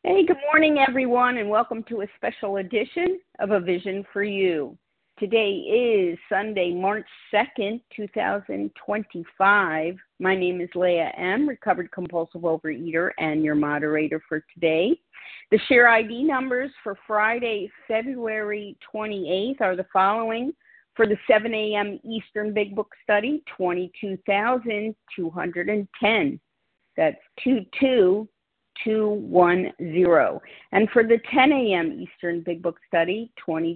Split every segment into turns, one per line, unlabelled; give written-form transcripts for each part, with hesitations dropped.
Hey, good morning, everyone, and welcome to a special edition of A Vision for You. Today is Sunday, March 2nd, 2025. My name is Leah M., recovered compulsive overeater, and your moderator for today. The share ID numbers for Friday, February 28th are the following. For the 7 a.m. Eastern Big Book Study, 22,210. That's 22210. And for the 10 a.m. Eastern Big Book Study,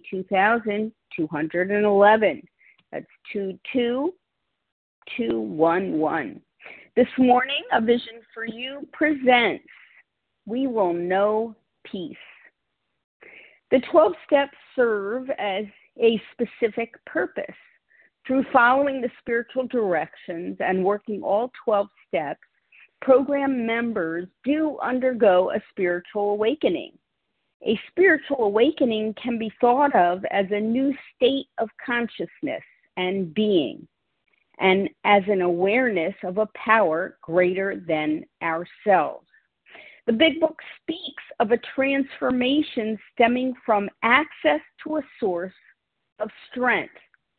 22,211. That's 22211. This morning, A Vision for You presents We Will Know Peace. The 12 steps serve as a specific purpose. Through following the spiritual directions and working all 12 steps, program members do undergo a spiritual awakening. A spiritual awakening can be thought of as a new state of consciousness and being, and as an awareness of a power greater than ourselves. The Big Book speaks of a transformation stemming from access to a source of strength,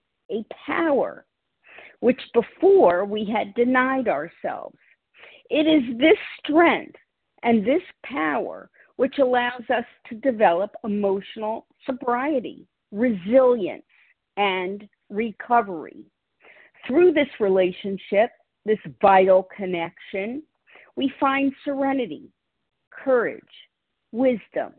a power, which before we had denied ourselves. It is this strength and this power which allows us to develop emotional sobriety, resilience, and recovery. Through this relationship, this vital connection, we find serenity, courage, wisdom.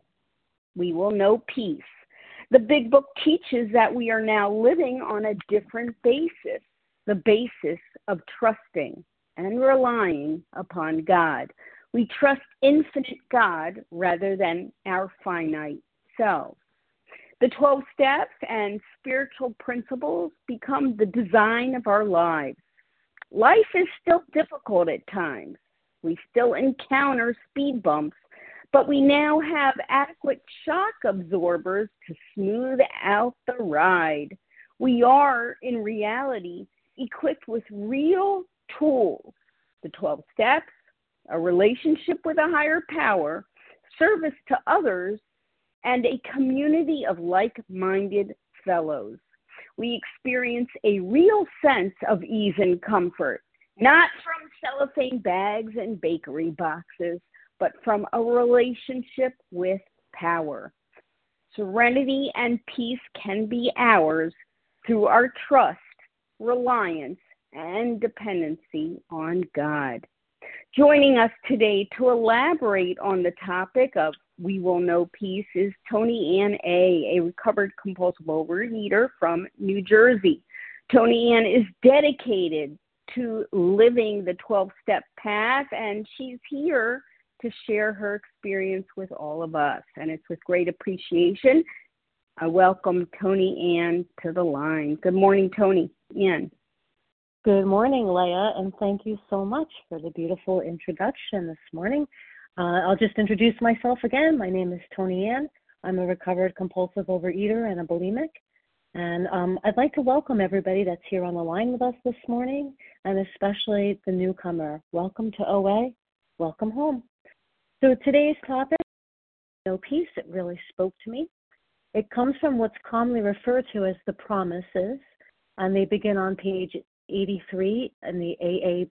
We will know peace. The Big Book teaches that we are now living on a different basis, the basis of trusting and relying upon God. We trust infinite God rather than our finite selves. The 12 steps and spiritual principles become the design of our lives. Life is still difficult at times. We still encounter speed bumps, but we now have adequate shock absorbers to smooth out the ride. We are, in reality, equipped with real tools: the 12 steps, a relationship with a higher power, service to others, and a community of like-minded fellows. We experience a real sense of ease and comfort, not from cellophane bags and bakery boxes, but from a relationship with power. Serenity and peace can be ours through our trust, reliance, and dependency on God. Joining us today to elaborate on the topic of We Will Know Peace is Tony Ann A., a recovered compulsive overeater from New Jersey. Tony Ann is dedicated to living the 12-step path, and she's here to share her experience with all of us. And it's with great appreciation I welcome Tony Ann to the line. Good morning, Tony Ann.
Good morning, Leah, and thank you so much for the beautiful introduction this morning. I'll just introduce myself again. My name is Tony Ann. I'm a recovered compulsive overeater and a bulimic. And I'd like to welcome everybody that's here on the line with us this morning, and especially the newcomer. Welcome to OA. Welcome home. So today's topic, No Peace, it really spoke to me. It comes from what's commonly referred to as the promises, and they begin on page 83 in the AA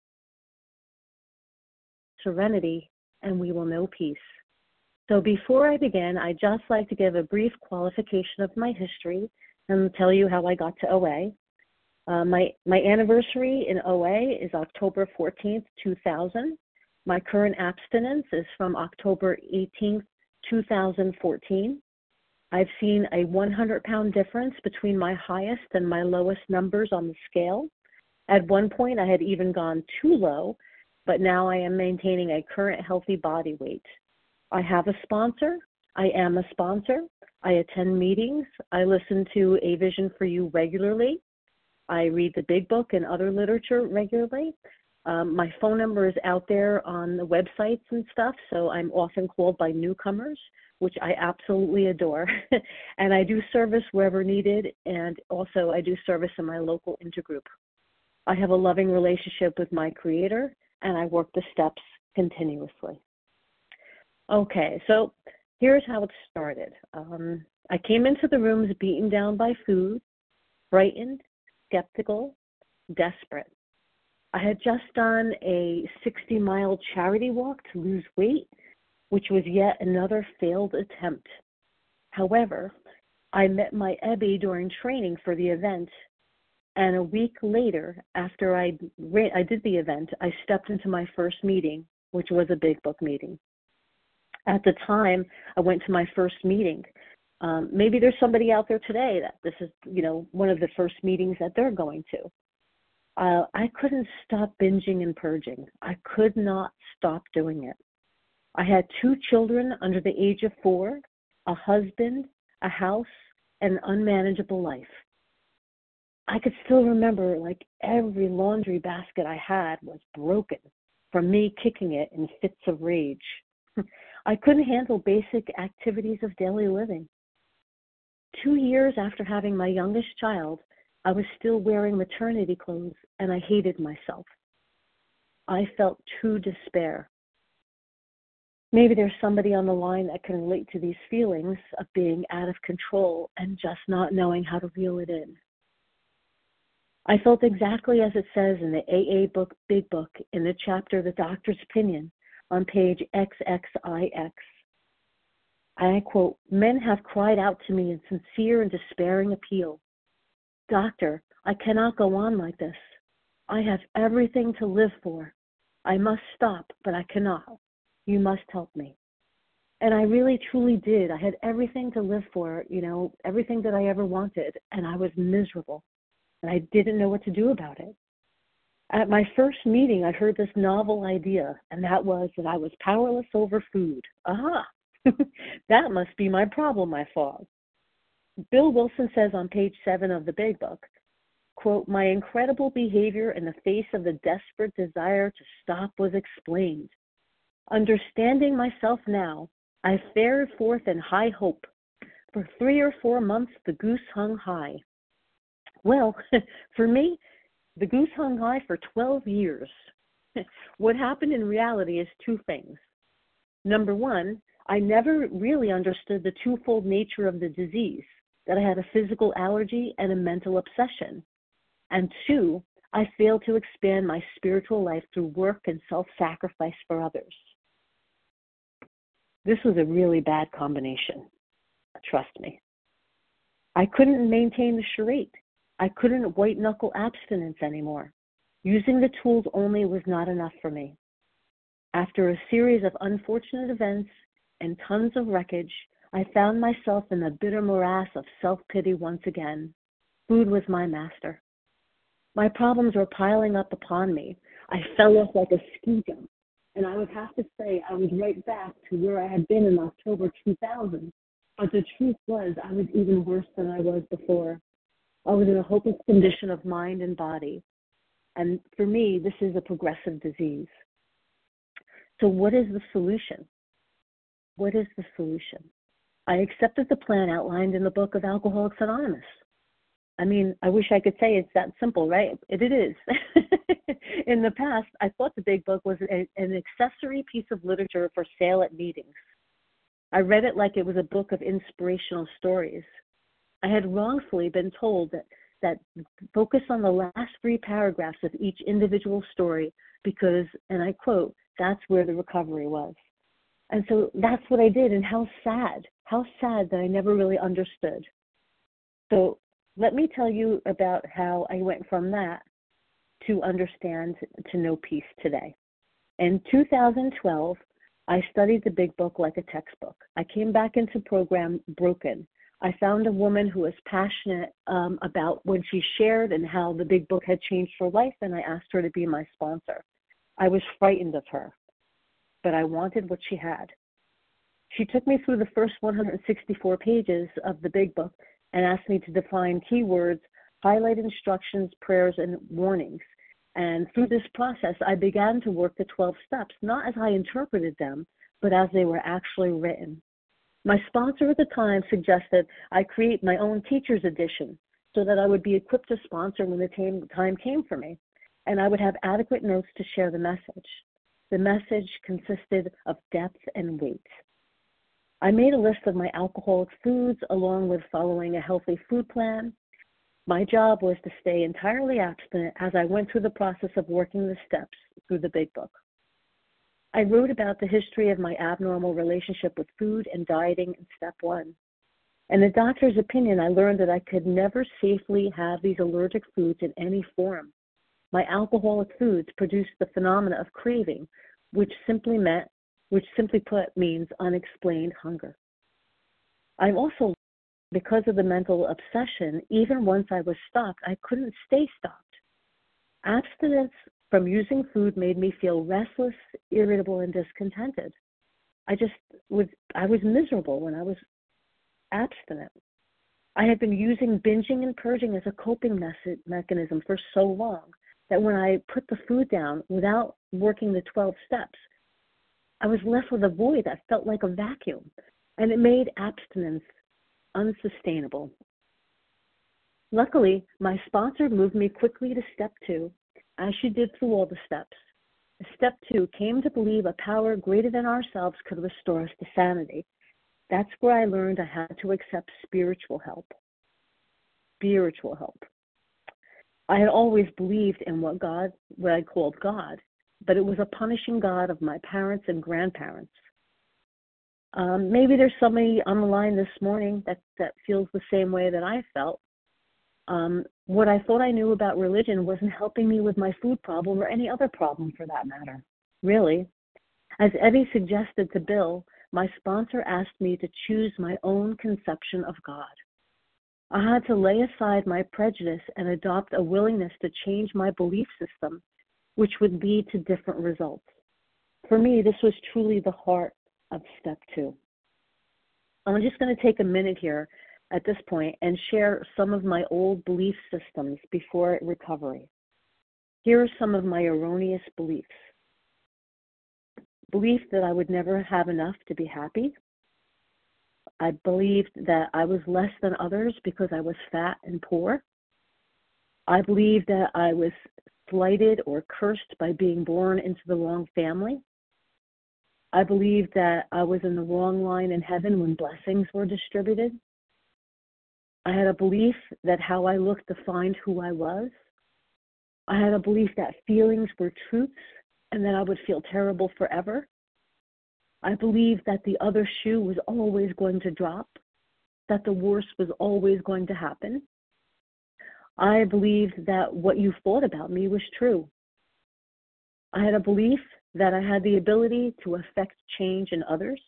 Serenity, and we will know peace. So before I begin, I'd just like to give a brief qualification of my history and tell you how I got to OA. My anniversary in OA is October 14th, 2000. My current abstinence is from October 18th, 2014. I've seen a 100-pound difference between my highest and my lowest numbers on the scale. At one point, I had even gone too low, but now I am maintaining a current healthy body weight. I have a sponsor. I am a sponsor. I attend meetings. I listen to A Vision for You regularly. I read the Big Book and other literature regularly. My phone number is out there on the websites and stuff, so I'm often called by newcomers, which I absolutely adore. And I do service wherever needed, and also I do service in my local intergroup. I have a loving relationship with my Creator, and I work the steps continuously. Okay, so here's how it started. I came into the rooms beaten down by food, frightened, skeptical, desperate. I had just done a 60-mile charity walk to lose weight, which was yet another failed attempt. However, I met my Ebby during training for the event, and a week later, after I did the event, I stepped into my first meeting, which was a big book meeting. At the time, I went to my first meeting. Maybe there's somebody out there today that this is, one of the first meetings that they're going to. I couldn't stop binging and purging. I could not stop doing it. I had 2 children under the age of 4, a husband, a house, and an unmanageable life. I could still remember like every laundry basket I had was broken from me kicking it in fits of rage. I couldn't handle basic activities of daily living. 2 years after having my youngest child, I was still wearing maternity clothes, and I hated myself. I felt true despair. Maybe there's somebody on the line that can relate to these feelings of being out of control and just not knowing how to reel it in. I felt exactly as it says in the AA book, Big Book, in the chapter The Doctor's Opinion on page XXIX. I quote, "Men have cried out to me in sincere and despairing appeal. Doctor, I cannot go on like this. I have everything to live for. I must stop, but I cannot. You must help me." And I really, truly did. I had everything to live for, everything that I ever wanted, and I was miserable, and I didn't know what to do about it. At my first meeting, I heard this novel idea, and that was that I was powerless over food. Aha! That must be my problem, I thought. Bill Wilson says on page 7 of the Big Book, quote, "My incredible behavior in the face of the desperate desire to stop was explained. Understanding myself now, I fared forth in high hope. For 3 or 4 months, the goose hung high." Well, for me, the goose hung high for 12 years. What happened in reality is 2 things. Number 1, I never really understood the twofold nature of the disease, that I had a physical allergy and a mental obsession. And 2, I failed to expand my spiritual life through work and self-sacrifice for others. This was a really bad combination. Trust me. I couldn't maintain the charade. I couldn't white-knuckle abstinence anymore. Using the tools only was not enough for me. After a series of unfortunate events and tons of wreckage, I found myself in the bitter morass of self-pity once again. Food was my master. My problems were piling up upon me. I fell off like a ski jump, and I would have to say I was right back to where I had been in October 2000. But the truth was I was even worse than I was before. I was in a hopeless condition of mind and body. And for me, this is a progressive disease. So what is the solution? What is the solution? I accepted the plan outlined in the book of Alcoholics Anonymous. I mean, I wish I could say it's that simple, right? It is. In the past, I thought the Big Book was an accessory piece of literature for sale at meetings. I read it like it was a book of inspirational stories. I had wrongfully been told that focus on the last 3 paragraphs of each individual story because, and I quote, that's where the recovery was. And so that's what I did, and how sad that I never really understood. So let me tell you about how I went from that to understand, to know peace today. In 2012, I studied the Big Book like a textbook. I came back into program broken. I found a woman who was passionate about when she shared and how the Big Book had changed her life, and I asked her to be my sponsor. I was frightened of her, but I wanted what she had. She took me through the first 164 pages of the Big Book and asked me to define keywords, highlight instructions, prayers, and warnings. And through this process, I began to work the 12 steps, not as I interpreted them, but as they were actually written. My sponsor at the time suggested I create my own teacher's edition so that I would be equipped to sponsor when the time came for me, and I would have adequate notes to share the message. The message consisted of depth and weight. I made a list of my alcoholic foods along with following a healthy food plan. My job was to stay entirely abstinent as I went through the process of working the steps through the big book. I wrote about the history of my abnormal relationship with food and dieting in step 1. In the doctor's opinion, I learned that I could never safely have these allergic foods in any form. My alcoholic foods produced the phenomena of craving, which simply put means unexplained hunger. I also, because of the mental obsession, even once I was stopped, I couldn't stay stopped. Abstinence from using food made me feel restless, irritable, and discontented. I was miserable when I was abstinent. I had been using binging and purging as a coping mechanism for so long that when I put the food down without working the 12 steps, I was left with a void that felt like a vacuum, and it made abstinence unsustainable. Luckily, my sponsor moved me quickly to step 2, as she did through all the steps. Step 2 came to believe a power greater than ourselves could restore us to sanity. That's where I learned I had to accept spiritual help. Spiritual help. I had always believed in what I called God, but it was a punishing God of my parents and grandparents. Maybe there's somebody on the line this morning that feels the same way that I felt. What I thought I knew about religion wasn't helping me with my food problem or any other problem for that matter, really. As Eddie suggested to Bill, my sponsor asked me to choose my own conception of God. I had to lay aside my prejudice and adopt a willingness to change my belief system, which would lead to different results. For me, this was truly the heart of step 2. I'm just going to take a minute here at this point and share some of my old belief systems before recovery. Here are some of my erroneous beliefs. Belief that I would never have enough to be happy. I believed that I was less than others because I was fat and poor. I believed that I was slighted or cursed by being born into the wrong family. I believed that I was in the wrong line in heaven when blessings were distributed. I had a belief that how I looked defined who I was. I had a belief that feelings were truths and that I would feel terrible forever. I believed that the other shoe was always going to drop, that the worst was always going to happen. I believed that what you thought about me was true. I had a belief that I had the ability to affect change in others.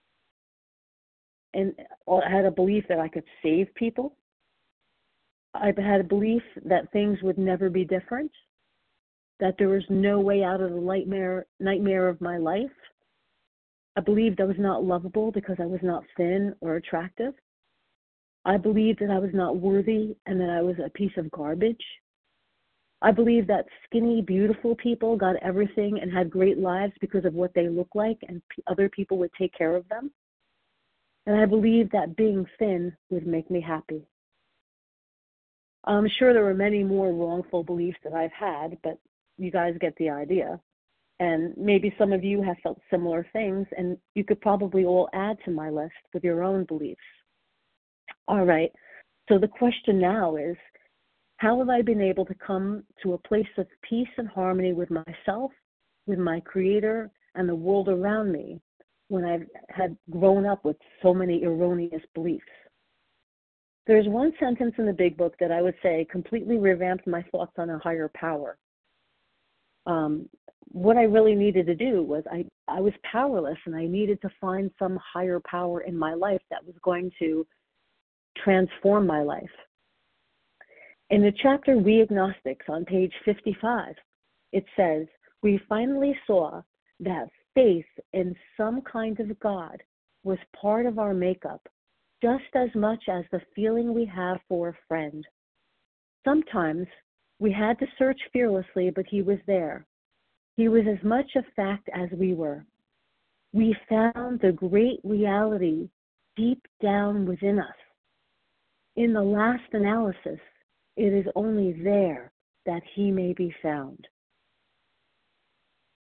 And I had a belief that I could save people. I had a belief that things would never be different, that there was no way out of the nightmare of my life. I believed I was not lovable because I was not thin or attractive. I believed that I was not worthy and that I was a piece of garbage. I believed that skinny, beautiful people got everything and had great lives because of what they look like and other people would take care of them. And I believed that being thin would make me happy. I'm sure there were many more wrongful beliefs that I've had, but you guys get the idea. And maybe some of you have felt similar things, and you could probably all add to my list with your own beliefs. All right, so the question now is, how have I been able to come to a place of peace and harmony with myself, with my Creator, and the world around me when I've had grown up with so many erroneous beliefs? There's one sentence in the Big Book that I would say completely revamped my thoughts on a higher power. What I really needed to do was I was powerless, and I needed to find some higher power in my life that was going to transform my life. In the chapter We Agnostics on page 55, it says, we finally saw that faith in some kind of God was part of our makeup, just as much as the feeling we have for a friend. Sometimes we had to search fearlessly, but he was there. He was as much a fact as we were. We found the great reality deep down within us. In the last analysis, it is only there that he may be found.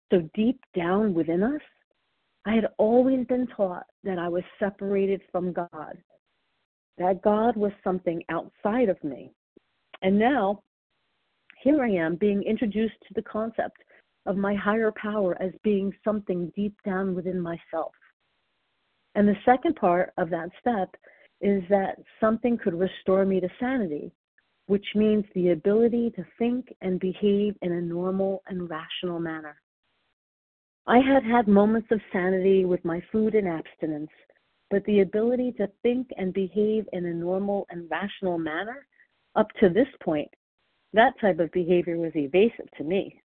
So deep down within us, I had always been taught that I was separated from God, that God was something outside of me. And now, here I am being introduced to the concept of my higher power as being something deep down within myself. And the second part of that step is that something could restore me to sanity, which means the ability to think and behave in a normal and rational manner. I had had moments of sanity with my food and abstinence, but the ability to think and behave in a normal and rational manner, up to this point, that type of behavior was evasive to me.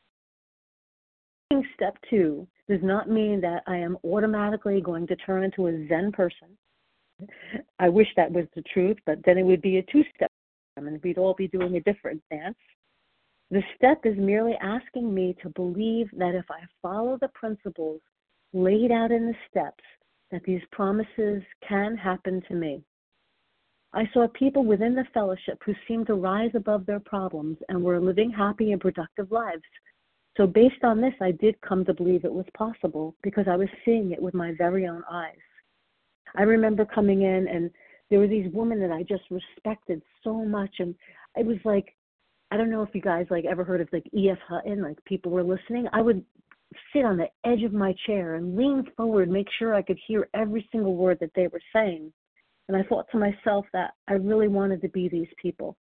Step 2 does not mean that I am automatically going to turn into a Zen person. I wish that was the truth, but then it would be a 2-step, and we'd all be doing a different dance. The step is merely asking me to believe that if I follow the principles laid out in the steps, that these promises can happen to me. I saw people within the fellowship who seemed to rise above their problems and were living happy and productive lives. So based on this, I did come to believe it was possible because I was seeing it with my very own eyes. I remember coming in and there were these women that I just respected so much, and it was like, I don't know if you guys ever heard of E.F. Hutton, people were listening. I would sit on the edge of my chair and lean forward, make sure I could hear every single word that they were saying. And I thought to myself that I really wanted to be these people.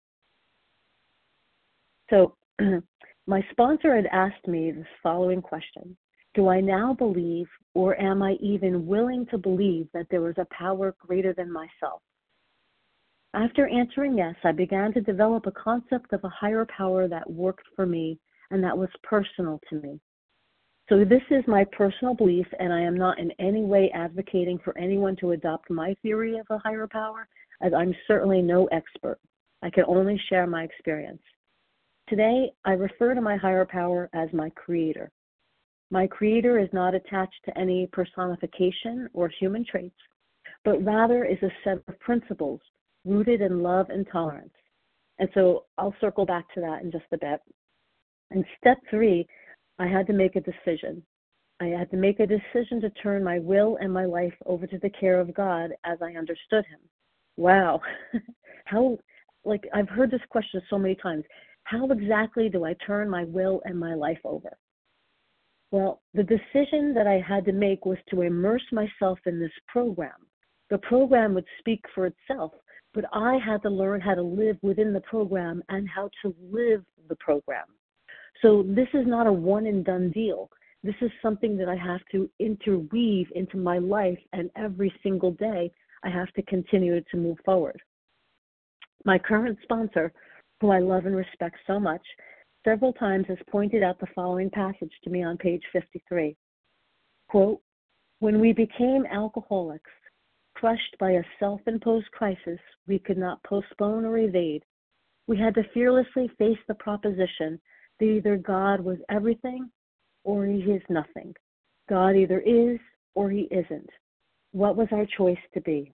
So my sponsor had asked me this following question: do I now believe, or am I even willing to believe, that there is a power greater than myself? After answering yes, I began to develop a concept of a higher power that worked for me and that was personal to me. So this is my personal belief, and I am not in any way advocating for anyone to adopt my theory of a higher power, as I'm certainly no expert. I can only share my experience. Today, I refer to my higher power as my creator. My creator is not attached to any personification or human traits, but rather is a set of principles rooted in love and tolerance. And so I'll circle back to that in just a bit. In step 3, I had to make a decision. I had to make a decision to turn my will and my life over to the care of God as I understood him. Wow. I've heard this question so many times. How exactly do I turn my will and my life over? Well, the decision that I had to make was to immerse myself in this program. The program would speak for itself, but I had to learn how to live within the program and how to live the program. So this is not a one and done deal. This is something that I have to interweave into my life, and every single day I have to continue to move forward. My current sponsor, who I love and respect so much, several times has pointed out the following passage to me on page 53. Quote, "When we became alcoholics, crushed by a self-imposed crisis we could not postpone or evade, we had to fearlessly face the proposition that either God was everything or he is nothing. God either is or he isn't. What was our choice to be?"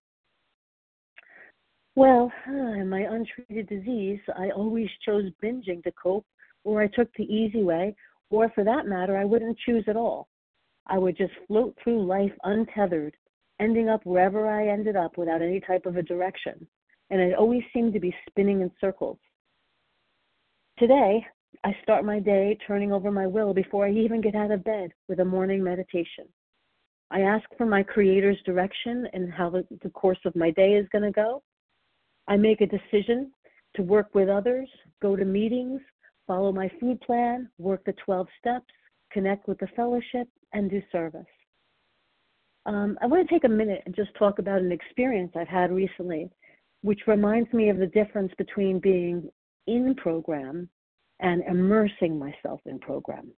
Well, in my untreated disease, I always chose binging to cope, or I took the easy way, or for that matter, I wouldn't choose at all. I would just float through life untethered, ending up wherever I ended up without any type of a direction, and it always seemed to be spinning in circles. Today, I start my day turning over my will before I even get out of bed with a morning meditation. I ask for my Creator's direction and how the course of my day is going to go. I make a decision to work with others, go to meetings, follow my food plan, work the 12 steps, connect with the fellowship, and do service. I want to take a minute and just talk about an experience I've had recently, which reminds me of the difference between being in program and immersing myself in program.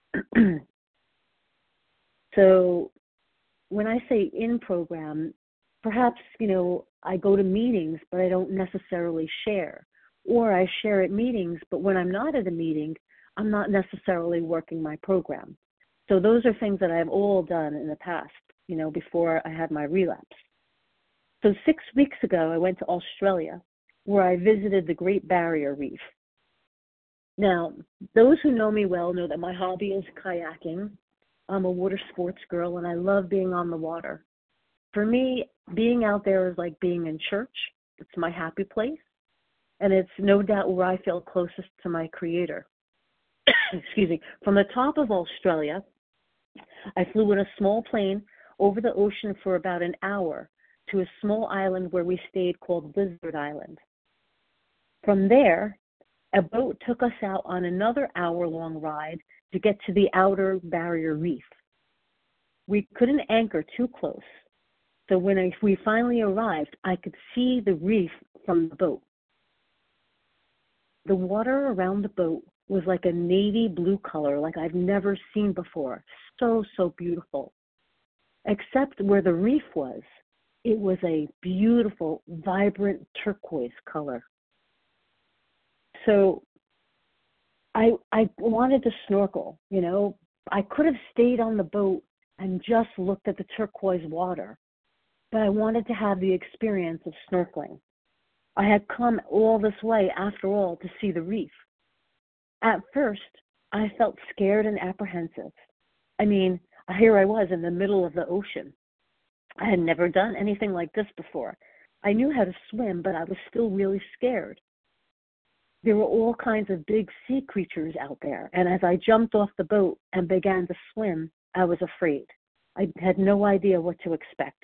So when I say in program, perhaps, I go to meetings, but I don't necessarily share. Or I share at meetings, but when I'm not at a meeting, I'm not necessarily working my program. So those are things that I've all done in the past, before I had my relapse. So 6 weeks ago, I went to Australia, where I visited the Great Barrier Reef. Now, those who know me well know that my hobby is kayaking. I'm a water sports girl, and I love being on the water. For me, being out there is like being in church. It's my happy place, and it's no doubt where I feel closest to my Creator. Excuse me. From the top of Australia, I flew in a small plane over the ocean for about an hour to a small island where we stayed called Lizard Island. From there, a boat took us out on another hour-long ride to get to the outer barrier reef. We couldn't anchor too close, so when we finally arrived, I could see the reef from the boat. The water around the boat was like a navy blue color like I've never seen before. So beautiful. Except where the reef was, it was a beautiful, vibrant turquoise color. So I wanted to snorkel, you know. I could have stayed on the boat and just looked at the turquoise water, but I wanted to have the experience of snorkeling. I had come all this way, after all, to see the reef. At first, I felt scared and apprehensive. I mean, here I was in the middle of the ocean. I had never done anything like this before. I knew how to swim, but I was still really scared. There were all kinds of big sea creatures out there, and as I jumped off the boat and began to swim, I was afraid. I had no idea what to expect.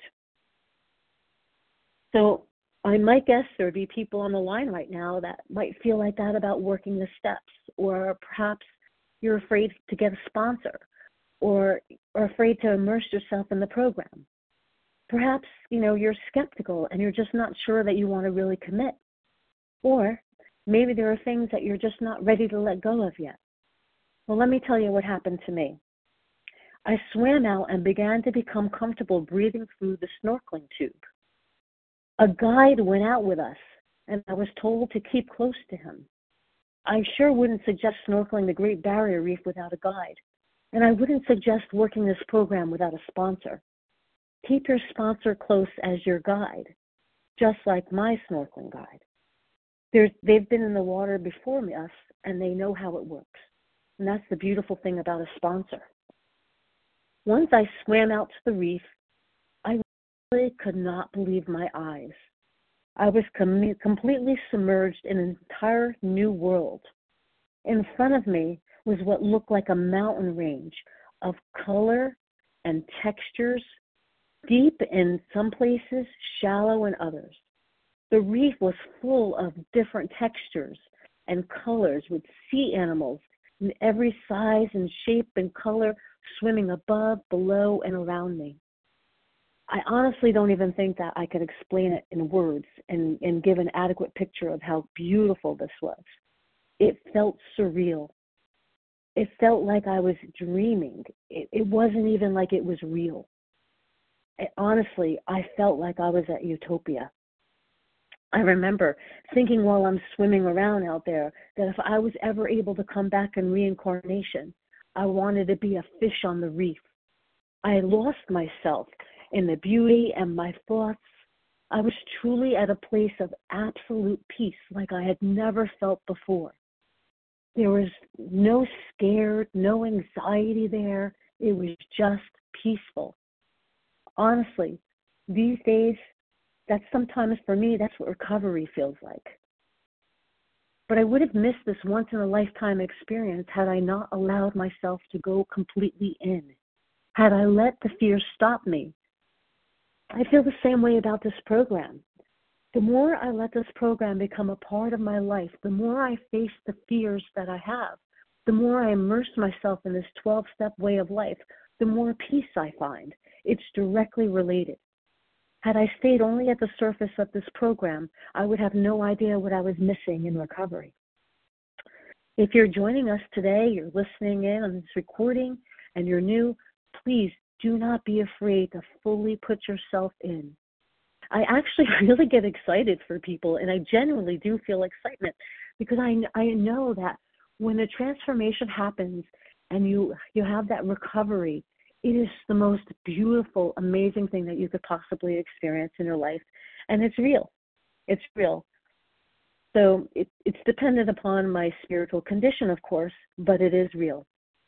So I might guess there'd be people on the line right now that might feel like that about working the steps, or perhaps you're afraid to get a sponsor, or afraid to immerse yourself in the program. Perhaps, you're skeptical and you're just not sure that you want to really commit. Or maybe there are things that you're just not ready to let go of yet. Well, let me tell you what happened to me. I swam out and began to become comfortable breathing through the snorkeling tube. A guide went out with us, and I was told to keep close to him. I sure wouldn't suggest snorkeling the Great Barrier Reef without a guide, and I wouldn't suggest working this program without a sponsor. Keep your sponsor close as your guide, just like my snorkeling guide. They've been in the water before us, and they know how it works. And that's the beautiful thing about a sponsor. Once I swam out to the reef, I really could not believe my eyes. I was completely submerged in an entire new world. In front of me was what looked like a mountain range of color and textures, deep in some places, shallow in others. The reef was full of different textures and colors with sea animals in every size and shape and color swimming above, below, and around me. I honestly don't even think that I could explain it in words and give an adequate picture of how beautiful this was. It felt surreal. It felt like I was dreaming. It wasn't even like it was real. Honestly, I felt like I was at Utopia. I remember thinking while I'm swimming around out there that if I was ever able to come back in reincarnation, I wanted to be a fish on the reef. I lost myself in the beauty and my thoughts. I was truly at a place of absolute peace like I had never felt before. There was no scared, no anxiety there. It was just peaceful. Honestly, these days, that's sometimes for me, that's what recovery feels like. But I would have missed this once-in-a-lifetime experience had I not allowed myself to go completely in, had I let the fear stop me. I feel the same way about this program. The more I let this program become a part of my life, the more I face the fears that I have, the more I immerse myself in this 12-step way of life, the more peace I find. It's directly related. Had I stayed only at the surface of this program, I would have no idea what I was missing in recovery. If you're joining us today, you're listening in on this recording, and you're new, please do not be afraid to fully put yourself in. I actually really get excited for people, and I genuinely do feel excitement because I know that when the transformation happens and you have that recovery, it is the most beautiful, amazing thing that you could possibly experience in your life. And it's real. It's real. So it's dependent upon my spiritual condition, of course, but it is real.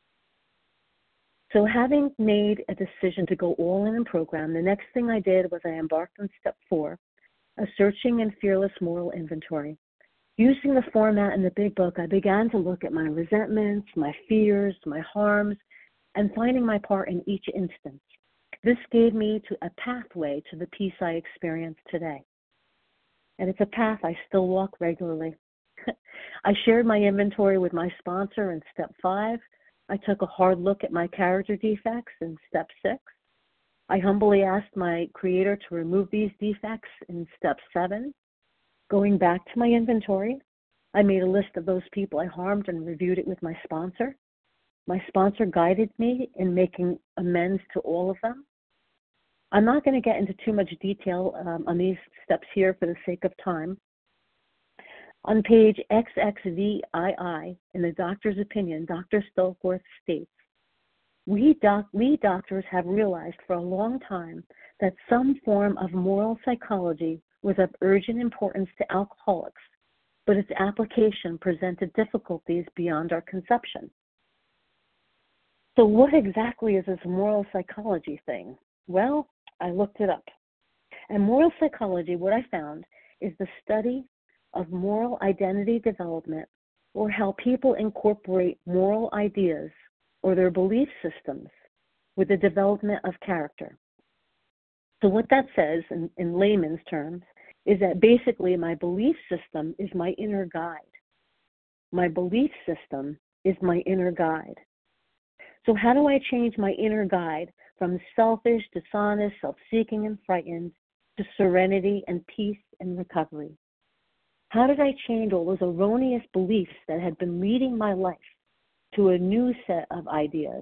So having made a decision to go all in program, the next thing I did was I embarked on step 4, a searching and fearless moral inventory. Using the format in the big book, I began to look at my resentments, my fears, my harms, and finding my part in each instance. This gave me a pathway to the peace I experience today. And it's a path I still walk regularly. I shared my inventory with my sponsor in step 5. I took a hard look at my character defects in step 6. I humbly asked my creator to remove these defects in step 7. Going back to my inventory, I made a list of those people I harmed and reviewed it with my sponsor. My sponsor guided me in making amends to all of them. I'm not going to get into too much detail on these steps here for the sake of time. On page XXVII, in the doctor's opinion, Dr. Stillforth states, we doctors have realized for a long time that some form of moral psychology was of urgent importance to alcoholics, but its application presented difficulties beyond our conception. So what exactly is this moral psychology thing? Well, I looked it up. And moral psychology, what I found, is the study of moral identity development, or how people incorporate moral ideas or their belief systems with the development of character. So what that says in layman's terms is that basically my belief system is my inner guide. My belief system is my inner guide. So how do I change my inner guide from selfish, dishonest, self-seeking, and frightened to serenity and peace and recovery? How did I change all those erroneous beliefs that had been leading my life to a new set of ideas?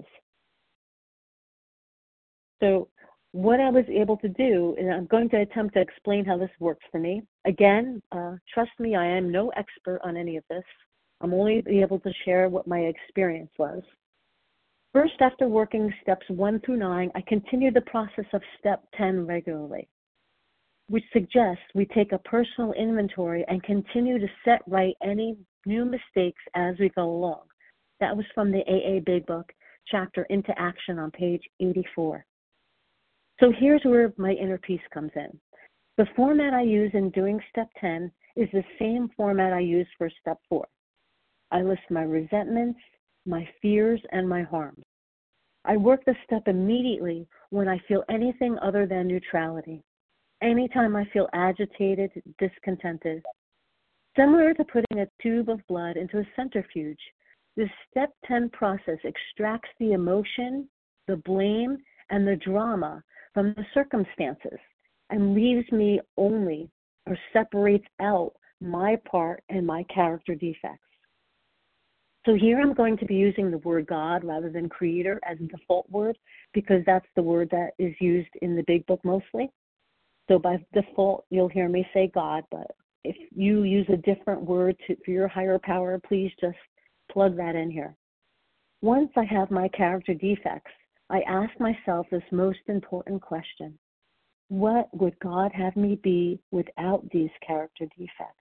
So what I was able to do, and I'm going to attempt to explain how this works for me. Again, trust me, I am no expert on any of this. I'm only able to share what my experience was. First, after working steps 1 through 9, I continued the process of step 10 regularly, which suggests we take a personal inventory and continue to set right any new mistakes as we go along. That was from the AA Big Book, chapter Into Action on page 84. So here's where my inner peace comes in. The format I use in doing step 10 is the same format I use for step 4. I list my resentments, my fears, and my harms. I work the step immediately when I feel anything other than neutrality. Anytime I feel agitated, discontented. Similar to putting a tube of blood into a centrifuge, this step 10 process extracts the emotion, the blame, and the drama from the circumstances and leaves me only, or separates out, my part and my character defects. So here I'm going to be using the word God rather than creator as a default word, because that's the word that is used in the Big Book mostly. So by default, you'll hear me say God, but if you use a different word for your higher power, please just plug that in here. Once I have my character defects, I ask myself this most important question: what would God have me be without these character defects?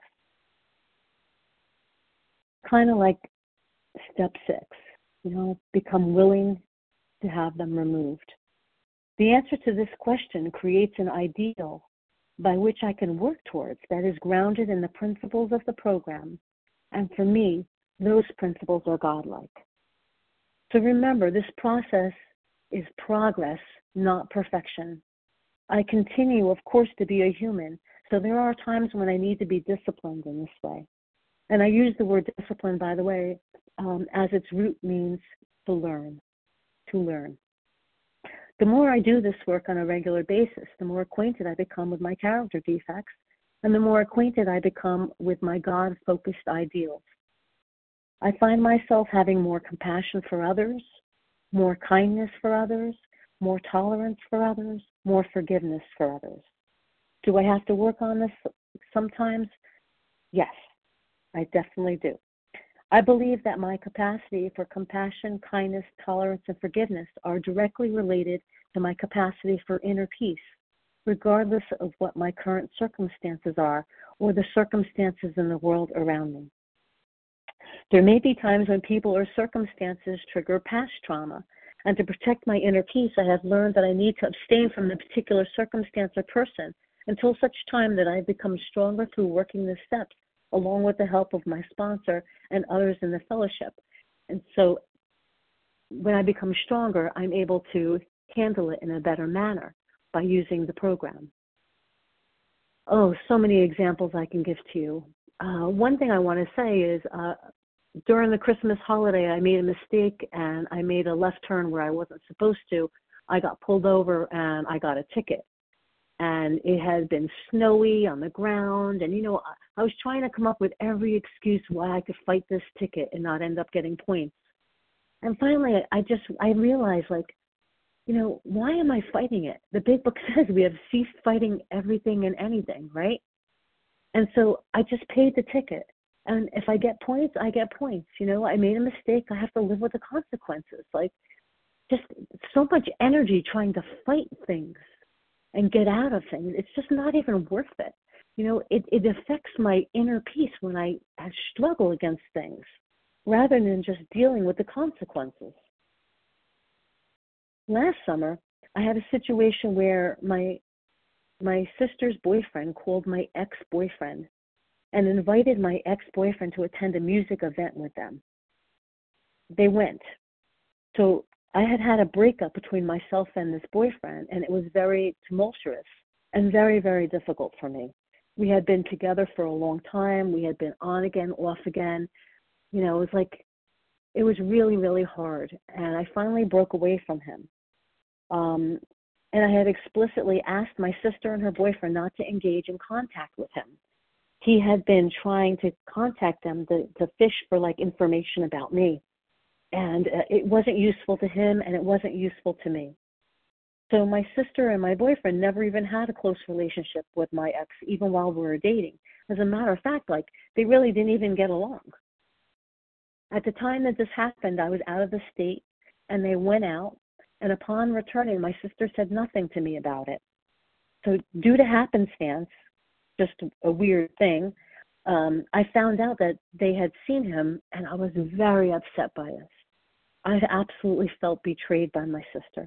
Kind of like step 6, become willing to have them removed. The answer to this question creates an ideal by which I can work towards that is grounded in the principles of the program. And for me, those principles are godlike. So remember, this process is progress, not perfection. I continue, of course, to be a human. So there are times when I need to be disciplined in this way. And I use the word discipline, by the way, as its root means to learn, to learn. The more I do this work on a regular basis, the more acquainted I become with my character defects, and the more acquainted I become with my God-focused ideals. I find myself having more compassion for others, more kindness for others, more tolerance for others, more forgiveness for others. Do I have to work on this sometimes? Yes, I definitely do. I believe that my capacity for compassion, kindness, tolerance, and forgiveness are directly related to my capacity for inner peace. regardless of what my current circumstances are or the circumstances in the world around me. There may be times when people or circumstances trigger past trauma, and to protect my inner peace, I have learned that I need to abstain from the particular circumstance or person until such time that I become stronger through working the steps, along with the help of my sponsor and others in the fellowship. And so when I become stronger, I'm able to handle it in a better manner by using the program. Oh, so many examples I can give to you. One thing I want to say is during the Christmas holiday, I made a mistake and I made a left turn where I wasn't supposed to. I got pulled over and I got a ticket. And it had been snowy on the ground. And, I was trying to come up with every excuse why I could fight this ticket and not end up getting points. And finally, I realized, why am I fighting it? The big book says we have ceased fighting everything and anything, right? And so I just paid the ticket. And if I get points, I get points. I made a mistake. I have to live with the consequences. Just so much energy trying to fight things and get out of things. It's just not even worth it. It affects my inner peace when I struggle against things rather than just dealing with the consequences. Last summer, I had a situation where my sister's boyfriend called my ex-boyfriend and invited my ex-boyfriend to attend a music event with them. They went. So I had a breakup between myself and this boyfriend, and it was very tumultuous and very, very difficult for me. We had been together for a long time. We had been on again, off again. It was really, really hard. And I finally broke away from him. And I had explicitly asked my sister and her boyfriend not to engage in contact with him. He had been trying to contact them to fish for information about me. And it wasn't useful to him and it wasn't useful to me. So my sister and my boyfriend never even had a close relationship with my ex, even while we were dating. As a matter of fact, they really didn't even get along. At the time that this happened, I was out of the state and they went out. And upon returning, my sister said nothing to me about it. So due to happenstance, just a weird thing, I found out that they had seen him, and I was very upset by this. I absolutely felt betrayed by my sister.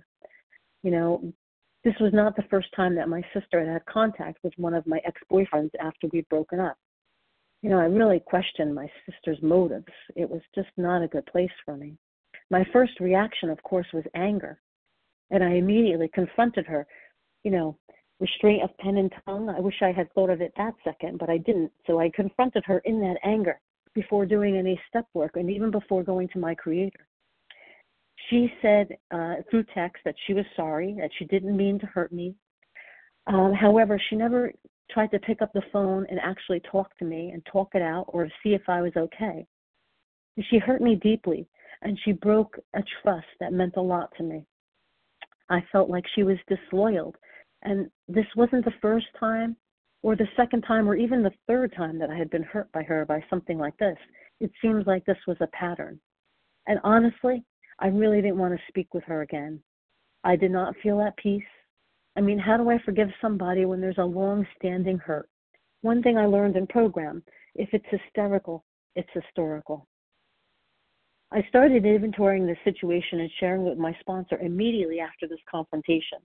This was not the first time that my sister had contact with one of my ex-boyfriends after we'd broken up. I really questioned my sister's motives. It was just not a good place for me. My first reaction, of course, was anger. And I immediately confronted her, restraint of pen and tongue. I wish I had thought of it that second, but I didn't. So I confronted her in that anger before doing any step work and even before going to my creator. She said through text that she was sorry, that she didn't mean to hurt me. However, she never tried to pick up the phone and actually talk to me and talk it out or see if I was okay. She hurt me deeply, and she broke a trust that meant a lot to me. I felt like she was disloyal, and this wasn't the first time or the second time or even the third time that I had been hurt by her by something like this. It seems like this was a pattern. And honestly, I really didn't want to speak with her again. I did not feel at peace. How do I forgive somebody when there's a long-standing hurt? One thing I learned in program, if it's hysterical, it's historical. I started inventorying the situation and sharing it with my sponsor immediately after this confrontation.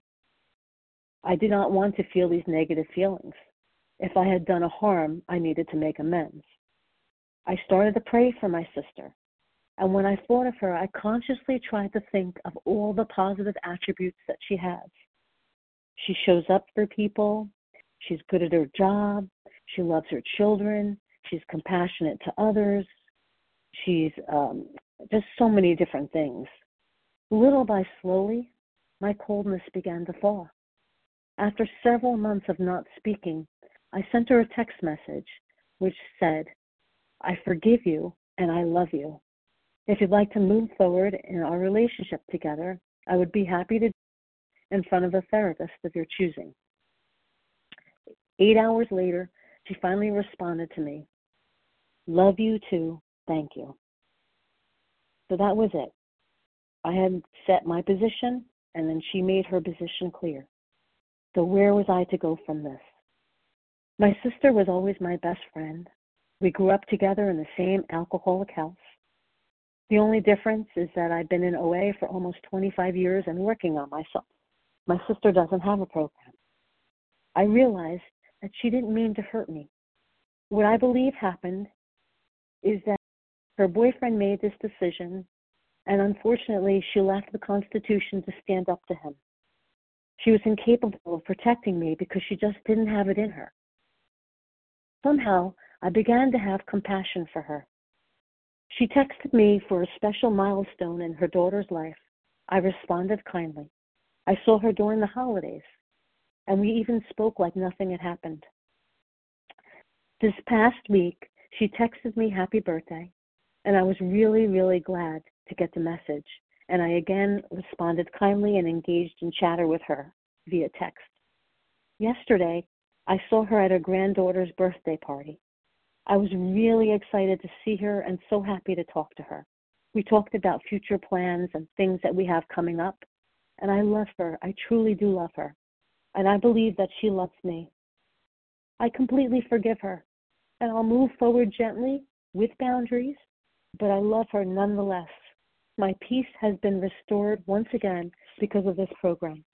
I did not want to feel these negative feelings. If I had done a harm, I needed to make amends. I started to pray for my sister. And when I thought of her, I consciously tried to think of all the positive attributes that she has. She shows up for people. She's good at her job. She loves her children. She's compassionate to others. She's just so many different things. Little by slowly, my coldness began to fall. After several months of not speaking, I sent her a text message which said, "I forgive you and I love you. If you'd like to move forward in our relationship together, I would be happy to do it in front of a therapist of your choosing." 8 hours later, she finally responded to me, "Love you too, thank you." So that was it. I had set my position, and then she made her position clear. So where was I to go from this? My sister was always my best friend. We grew up together in the same alcoholic house. The only difference is that I've been in OA for almost 25 years and working on myself. My sister doesn't have a program. I realized that she didn't mean to hurt me. What I believe happened is that her boyfriend made this decision, and unfortunately, she left the Constitution to stand up to him. She was incapable of protecting me because she just didn't have it in her. Somehow, I began to have compassion for her. She texted me for a special milestone in her daughter's life. I responded kindly. I saw her during the holidays, and we even spoke like nothing had happened. This past week, she texted me happy birthday, and I was really, really glad to get the message. And I again responded kindly and engaged in chatter with her via text. Yesterday, I saw her at her granddaughter's birthday party. I was really excited to see her and so happy to talk to her. We talked about future plans and things that we have coming up, and I love her. I truly do love her, and I believe that she loves me. I completely forgive her, and I'll move forward gently with boundaries, but I love her nonetheless. My peace has been restored once again because of this program.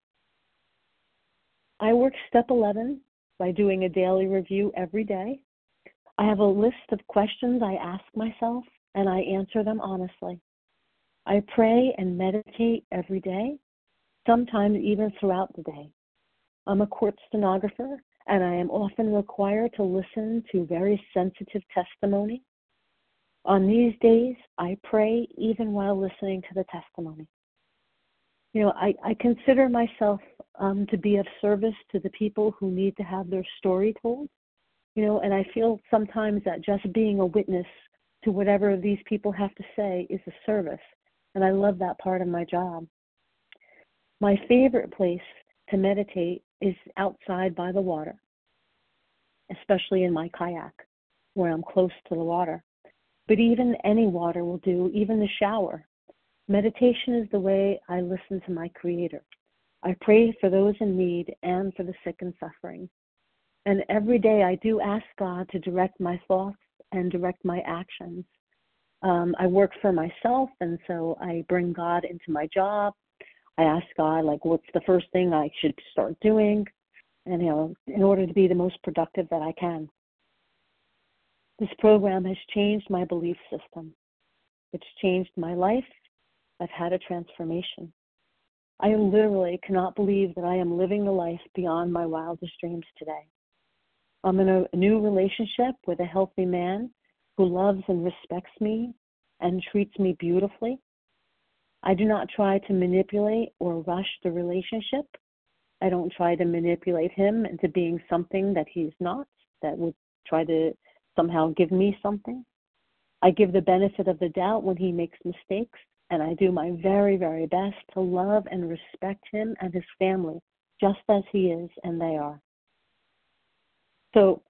I work step 11 by doing a daily review every day. I have a list of questions I ask myself, and I answer them honestly. I pray and meditate every day, sometimes even throughout the day. I'm a court stenographer, and I am often required to listen to very sensitive testimony. On these days, I pray even while listening to the testimony. I consider myself to be of service to the people who need to have their story told. And I feel sometimes that just being a witness to whatever these people have to say is a service. And I love that part of my job. My favorite place to meditate is outside by the water, especially in my kayak, where I'm close to the water. But even any water will do, even the shower. Meditation is the way I listen to my Creator. I pray for those in need and for the sick and suffering. And every day I do ask God to direct my thoughts and direct my actions. I work for myself, and so I bring God into my job. I ask God, what's the first thing I should start doing, and, in order to be the most productive that I can. This program has changed my belief system. It's changed my life. I've had a transformation. I literally cannot believe that I am living the life beyond my wildest dreams today. I'm in a new relationship with a healthy man who loves and respects me and treats me beautifully. I do not try to manipulate or rush the relationship. I don't try to manipulate him into being something that he's not, that would try to somehow give me something. I give the benefit of the doubt when he makes mistakes, and I do my very, very best to love and respect him and his family just as he is and they are. So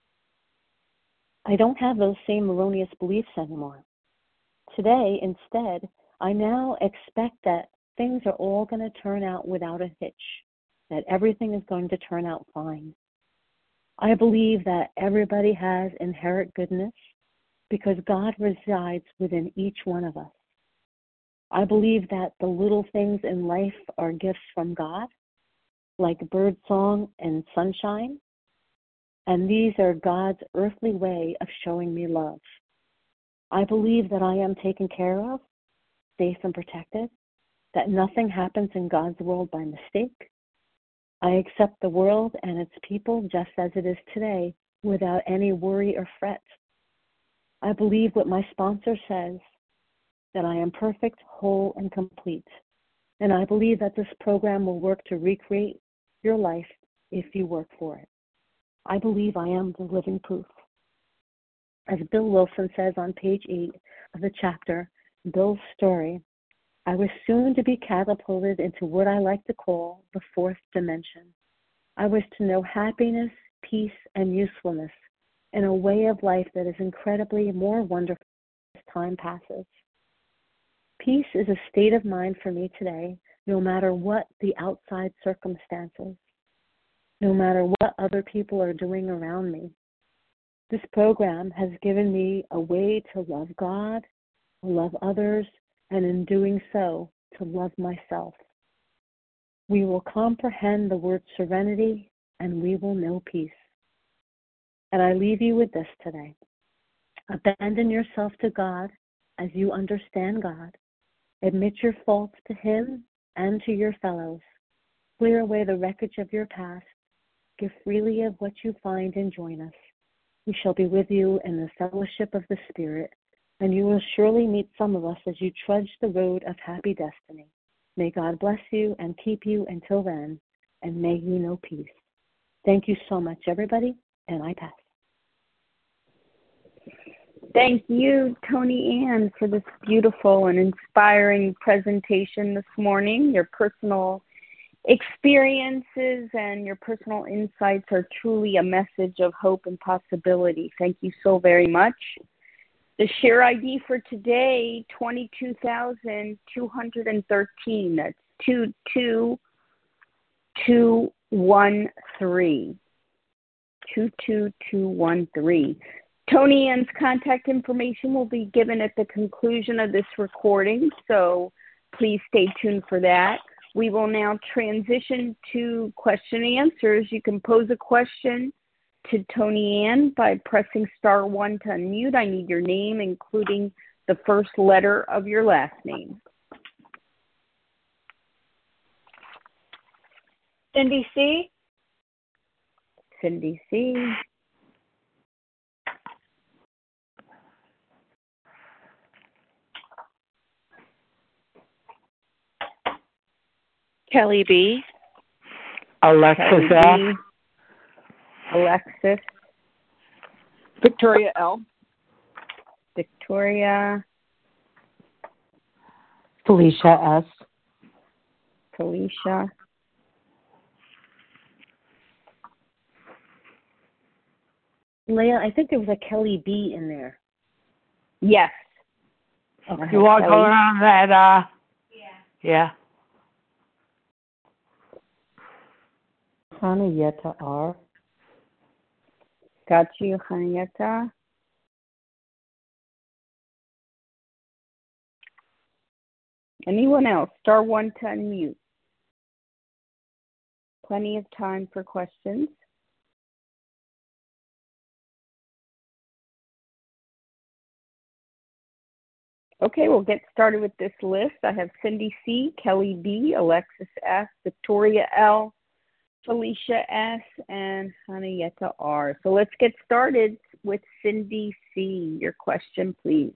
I don't have those same erroneous beliefs anymore. Today, instead, I now expect that things are all going to turn out without a hitch, that everything is going to turn out fine. I believe that everybody has inherent goodness because God resides within each one of us. I believe that the little things in life are gifts from God, like birdsong and sunshine, and these are God's earthly way of showing me love. I believe that I am taken care of, safe and protected, that nothing happens in God's world by mistake. I accept the world and its people just as it is today without any worry or fret. I believe what my sponsor says, that I am perfect, whole, and complete. And I believe that this program will work to recreate your life if you work for it. I believe I am the living proof. As Bill Wilson says on page 8 of the chapter, Bill's Story, I was soon to be catapulted into what I like to call the fourth dimension. I was to know happiness, peace, and usefulness in a way of life that is incredibly more wonderful as time passes. Peace is a state of mind for me today, no matter what the outside circumstances. no matter what other people are doing around me. This program has given me a way to love God, love others, and in doing so, to love myself. We will comprehend the word serenity, and we will know peace. And I leave you with this today. Abandon yourself to God as you understand God. Admit your faults to Him and to your fellows. Clear away the wreckage of your past. Give freely of what you find and join us. We shall be with you in the fellowship of the Spirit, and you will surely meet some of us as you trudge the road of happy destiny. May God bless you and keep you until then, and may you know peace. Thank you so much, everybody, and I pass.
Thank you, Tony Ann, for this beautiful and inspiring presentation this morning. Your personal experiences and your personal insights are truly a message of hope and possibility. Thank you so very much. The share ID for today, 22,213. That's 22213. 22213. Tony Ann's contact information will be given at the conclusion of this recording, so please stay tuned for that. We will now transition to question and answers. You can pose a question to Tony Ann by pressing *1 to unmute. I need your name, including the first letter of your last name.
Cindy C.
Cindy C.
Kelly B.
Alexis F.
Alexis.
Victoria L.
Victoria.
Felicia S.
Felicia.
Leah, I think there was a Kelly B in there.
Yes.
Okay. You want to go around that? Yeah.
Hanayeta R.
Got you, Hanayeta. Anyone else? *1 to unmute. Plenty of time for questions. Okay, we'll get started with this list. I have Cindy C., Kelly B., Alexis S., Victoria L., Felicia S., and Hanayeta R. So let's get started with Cindy C. Your question, please.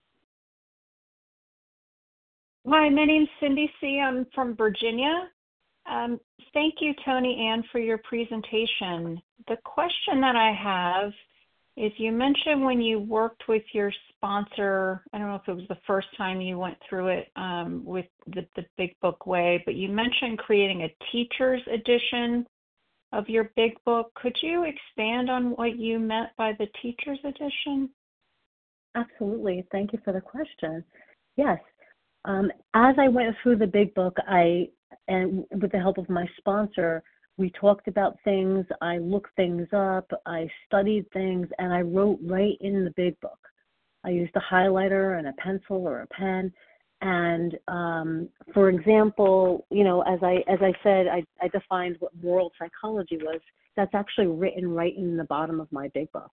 Hi, my name's Cindy C. I'm from Virginia. Thank you, Tony Ann, for your presentation. The question that I have is you mentioned when you worked with your sponsor, I don't know if it was the first time you went through it with the Big Book Way, but you mentioned creating a teacher's edition of your Big Book. Could you expand on what you meant by the teacher's edition?
Absolutely. Thank you for the question. Yes. As I went through the Big Book, and with the help of my sponsor, we talked about things, I looked things up, I studied things, and I wrote right in the Big Book. I used a highlighter and a pencil or a pen. And for example, as I said, I defined what moral psychology was. That's actually written right in the bottom of my Big Book.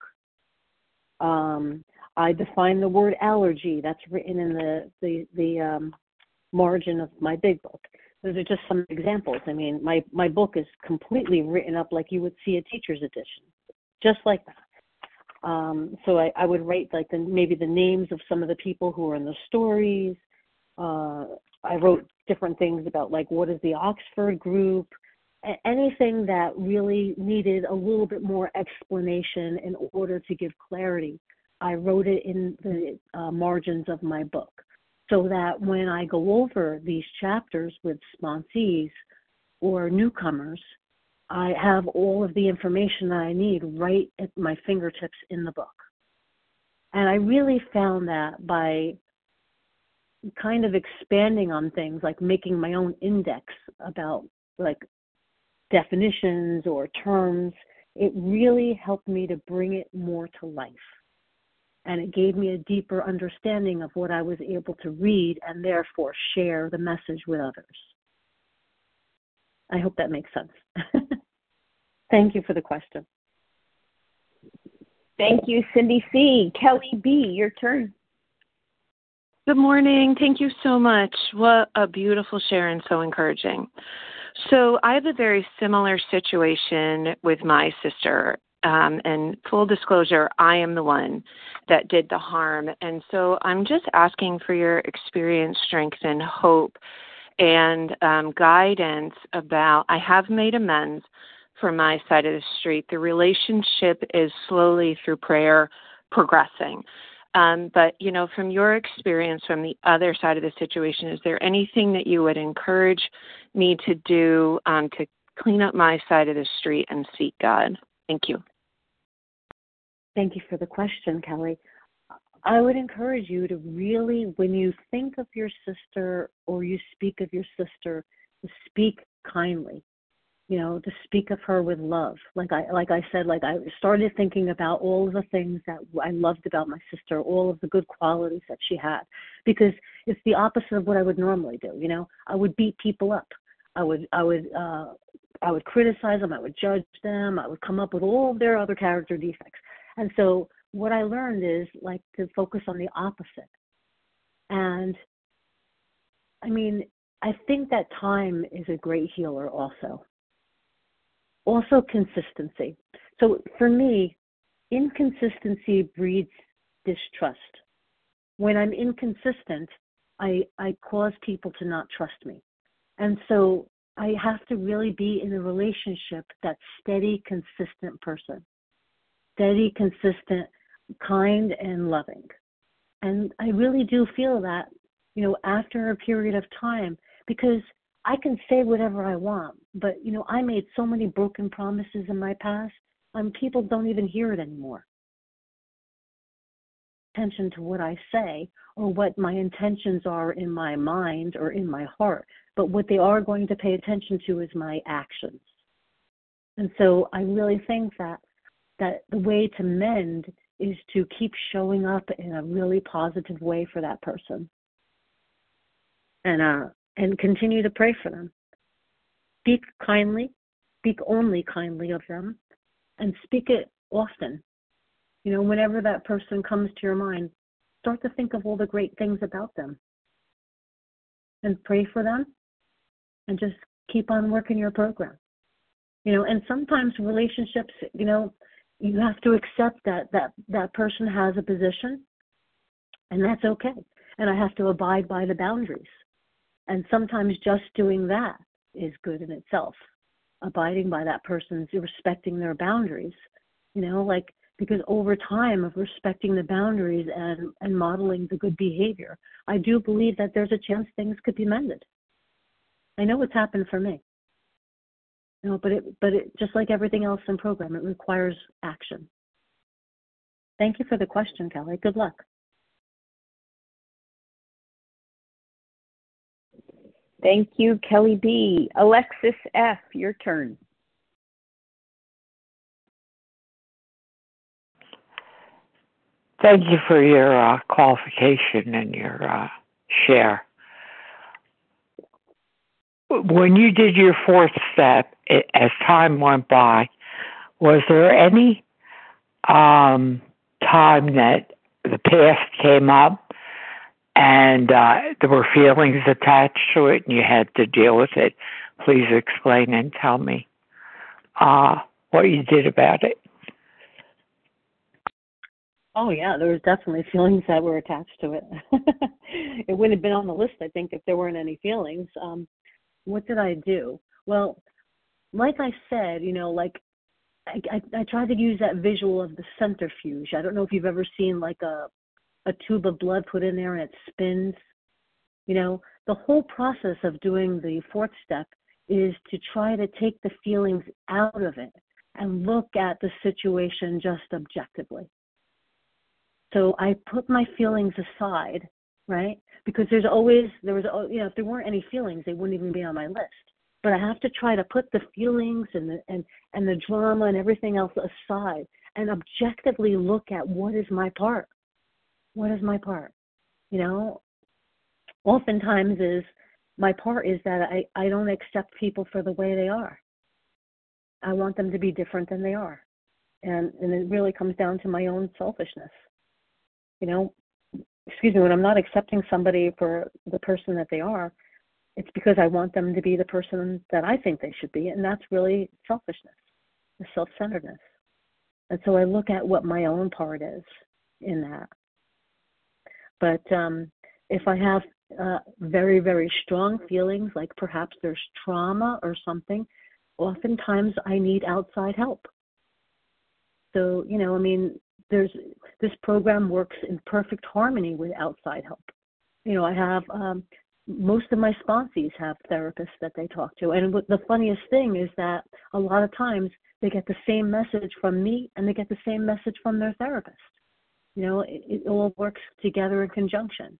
I defined the word allergy. That's written in the margin of my Big Book. Those are just some examples. I mean, my book is completely written up like you would see a teacher's edition, just like that. So I would write like maybe the names of some of the people who are in the stories. I wrote different things about like what is the Oxford group, anything that really needed a little bit more explanation in order to give clarity. I wrote it in the margins of my book, so that when I go over these chapters with sponsees or newcomers, I have all of the information that I need right at my fingertips in the book. And I really found that by kind of expanding on things, like making my own index about like definitions or terms. It really helped me to bring it more to life. And it gave me a deeper understanding of what I was able to read and therefore share the message with others. I hope that makes sense. Thank you for the question.
Thank you, Cindy C. Kelly B., your turn.
Good morning. Thank you so much. What a beautiful share and so encouraging. So I have a very similar situation with my sister. And full disclosure, I am the one that did the harm. And so I'm just asking for your experience, strength, and hope and guidance about, I have made amends for my side of the street. The relationship is slowly through prayer progressing. But, you know, from your experience from the other side of the situation, is there anything that you would encourage me to do to clean up my side of the street and seek God? Thank you.
Thank you for the question, Kelly. I would encourage you to really, when you think of your sister or you speak of your sister, to speak kindly, you know, to speak of her with love. Like I said, I started thinking about all of the things that I loved about my sister, all of the good qualities that she had, because it's the opposite of what I would normally do. You know, I would beat people up. I would criticize them. I would judge them. I would come up with all of their other character defects. And so what I learned is like to focus on the opposite. And I mean, I think that time is a great healer also. Also consistency. So for me, inconsistency breeds distrust. When I'm inconsistent, I cause people to not trust me. And so I have to really be in a relationship that's steady, consistent person. Steady, consistent, kind, and loving. And I really do feel that, you know, after a period of time, because I can say whatever I want, but, you know, I made so many broken promises in my past, people don't even hear it anymore. Attention to what I say or what my intentions are in my mind or in my heart, but what they are going to pay attention to is my actions. And so I really think that the way to mend is to keep showing up in a really positive way for that person. And continue to pray for them. Speak kindly, speak only kindly of them, and speak it often. You know, whenever that person comes to your mind, start to think of all the great things about them. And pray for them, and just keep on working your program. You know, and sometimes relationships, you know, you have to accept that person has a position, and that's okay. And I have to abide by the boundaries. And sometimes just doing that is good in itself. Abiding by that person's, respecting their boundaries, you know, like, because over time of respecting the boundaries and modeling the good behavior, I do believe that there's a chance things could be mended. I know it's happened for me. You know, but it just like everything else in program, it requires action. Thank you for the question, Kelly. Good luck.
Thank you, Kelly B. Alexis F., your turn.
Thank you for your qualification and your share. When you did your fourth step, as time went by, was there any time that the past came up and there were feelings attached to it and you had to deal with it? Please explain and tell me what you did about it.
Oh, yeah, there was definitely feelings that were attached to it. It wouldn't have been on the list, I think, if there weren't any feelings. What did I do? Well, like I said, you know, like I tried to use that visual of the centrifuge. I don't know if you've ever seen like a tube of blood put in there and it spins. You know, the whole process of doing the fourth step is to try to take the feelings out of it and look at the situation just objectively. So I put my feelings aside, right? Because if there weren't any feelings, they wouldn't even be on my list. but I have to try to put the feelings and the drama and everything else aside and objectively look at what is my part. What is my part? You know, oftentimes my part is that I don't accept people for the way they are. I want them to be different than they are. And it really comes down to my own selfishness. You know, when I'm not accepting somebody for the person that they are, it's because I want them to be the person that I think they should be, and that's really selfishness, the self-centeredness. And so I look at what my own part is in that. But if I have very, very strong feelings, like perhaps there's trauma or something, oftentimes I need outside help. So, you know, I mean, this program works in perfect harmony with outside help. You know, I have most of my sponsees have therapists that they talk to. And the funniest thing is that a lot of times they get the same message from me and they get the same message from their therapist. You know, it all works together in conjunction.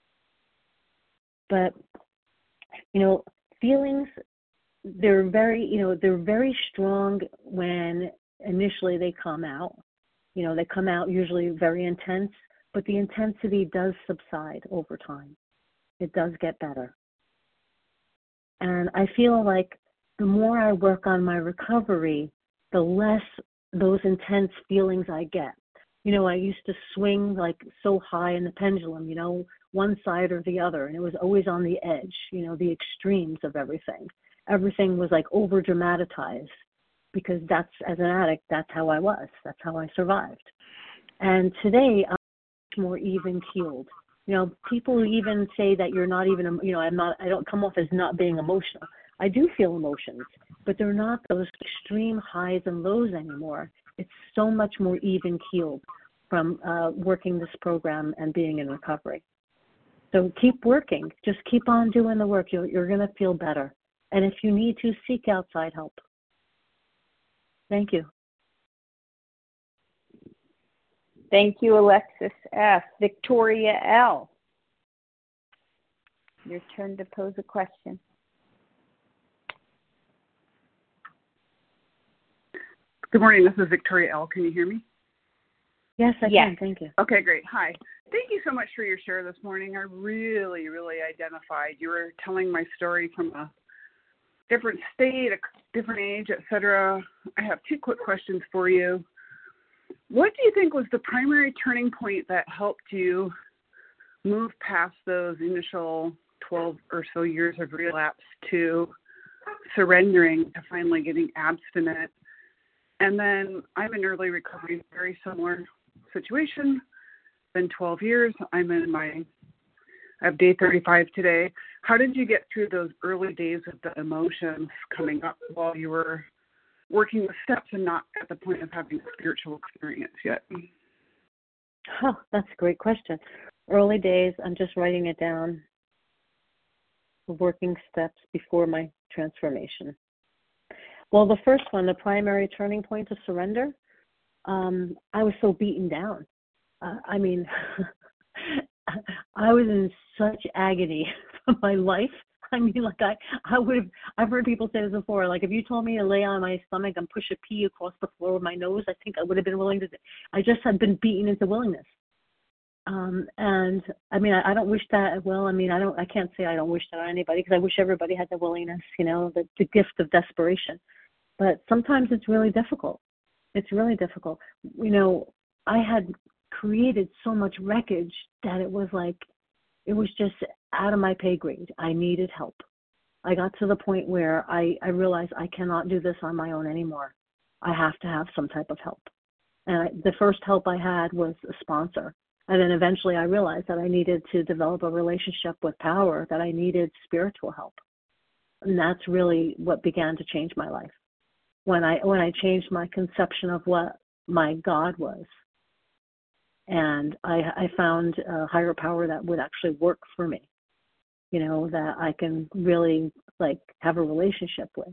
But, you know, feelings, they're very strong when initially they come out. You know, they come out usually very intense, but the intensity does subside over time. It does get better. And I feel like the more I work on my recovery, the less those intense feelings I get. You know, I used to swing like so high in the pendulum, you know, one side or the other, and it was always on the edge, you know, the extremes of everything. Everything was like over dramatized because that's, as an addict, that's how I was. That's how I survived. And today I'm much more even keeled. You know, people even say that you're not even, you know, I don't come off as not being emotional. I do feel emotions, but they're not those extreme highs and lows anymore. It's so much more even keeled from working this program and being in recovery. So keep working. Just keep on doing the work. You're going to feel better. And if you need to, seek outside help. Thank you.
Thank you, Alexis F. Victoria L. Your turn to pose a question.
Good morning. This is Victoria L. Can you hear me?
Yes, I can. Thank you.
Okay, great. Hi. Thank you so much for your share this morning. I really, really identified. You were telling my story from a different state, a different age, etc. I have two quick questions for you. What do you think was the primary turning point that helped you move past those initial 12 or so years of relapse to surrendering, to finally getting abstinent? And then I'm in early recovery, very similar situation. Been 12 years. I have day 35 today. How did you get through those early days of the emotions coming up while you were working the steps and not at the point of having a spiritual experience yet?
Oh, that's a great question. Early days, I'm just writing it down. Working steps before my transformation. Well, the first one, the primary turning point to surrender, I was so beaten down. I mean, I was in such agony for my life. I mean, like I've heard people say this before. Like if you told me to lay on my stomach and push a pea across the floor with my nose, I think I would have been willing to. I just had been beaten into willingness. And I mean, I don't wish that. Well, I mean, I can't say I don't wish that on anybody because I wish everybody had the willingness, you know, the gift of desperation. But sometimes it's really difficult. It's really difficult. You know, I had created so much wreckage that it was just out of my pay grade. I needed help. I got to the point where I realized I cannot do this on my own anymore. I have to have some type of help. And the first help I had was a sponsor. And then eventually I realized that I needed to develop a relationship with power, that I needed spiritual help. And that's really what began to change my life. When I changed my conception of what my God was. And I found a higher power that would actually work for me, you know, that I can really have a relationship with.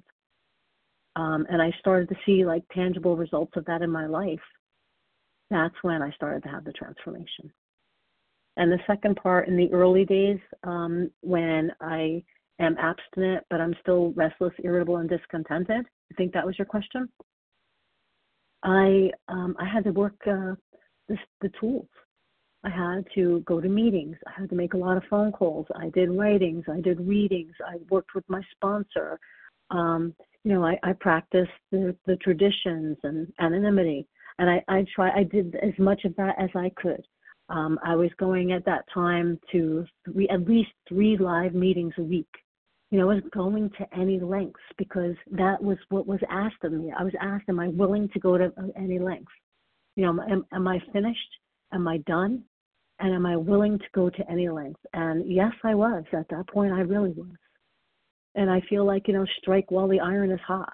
And I started to see tangible results of that in my life. That's when I started to have the transformation. And the second part, in the early days, when I am abstinent, but I'm still restless, irritable, and discontented. I think that was your question. I had to work the tools. I had to go to meetings. I had to make a lot of phone calls. I did writings. I did readings. I worked with my sponsor. I practiced the traditions and anonymity. And I did as much of that as I could. I was going at that time to at least 3 live meetings a week. I was going to any lengths because that was what was asked of me. I was asked, am I willing to go to any lengths? Am I finished? Am I done? And am I willing to go to any lengths? And yes, I was. At that point, I really was. And I feel like, strike while the iron is hot,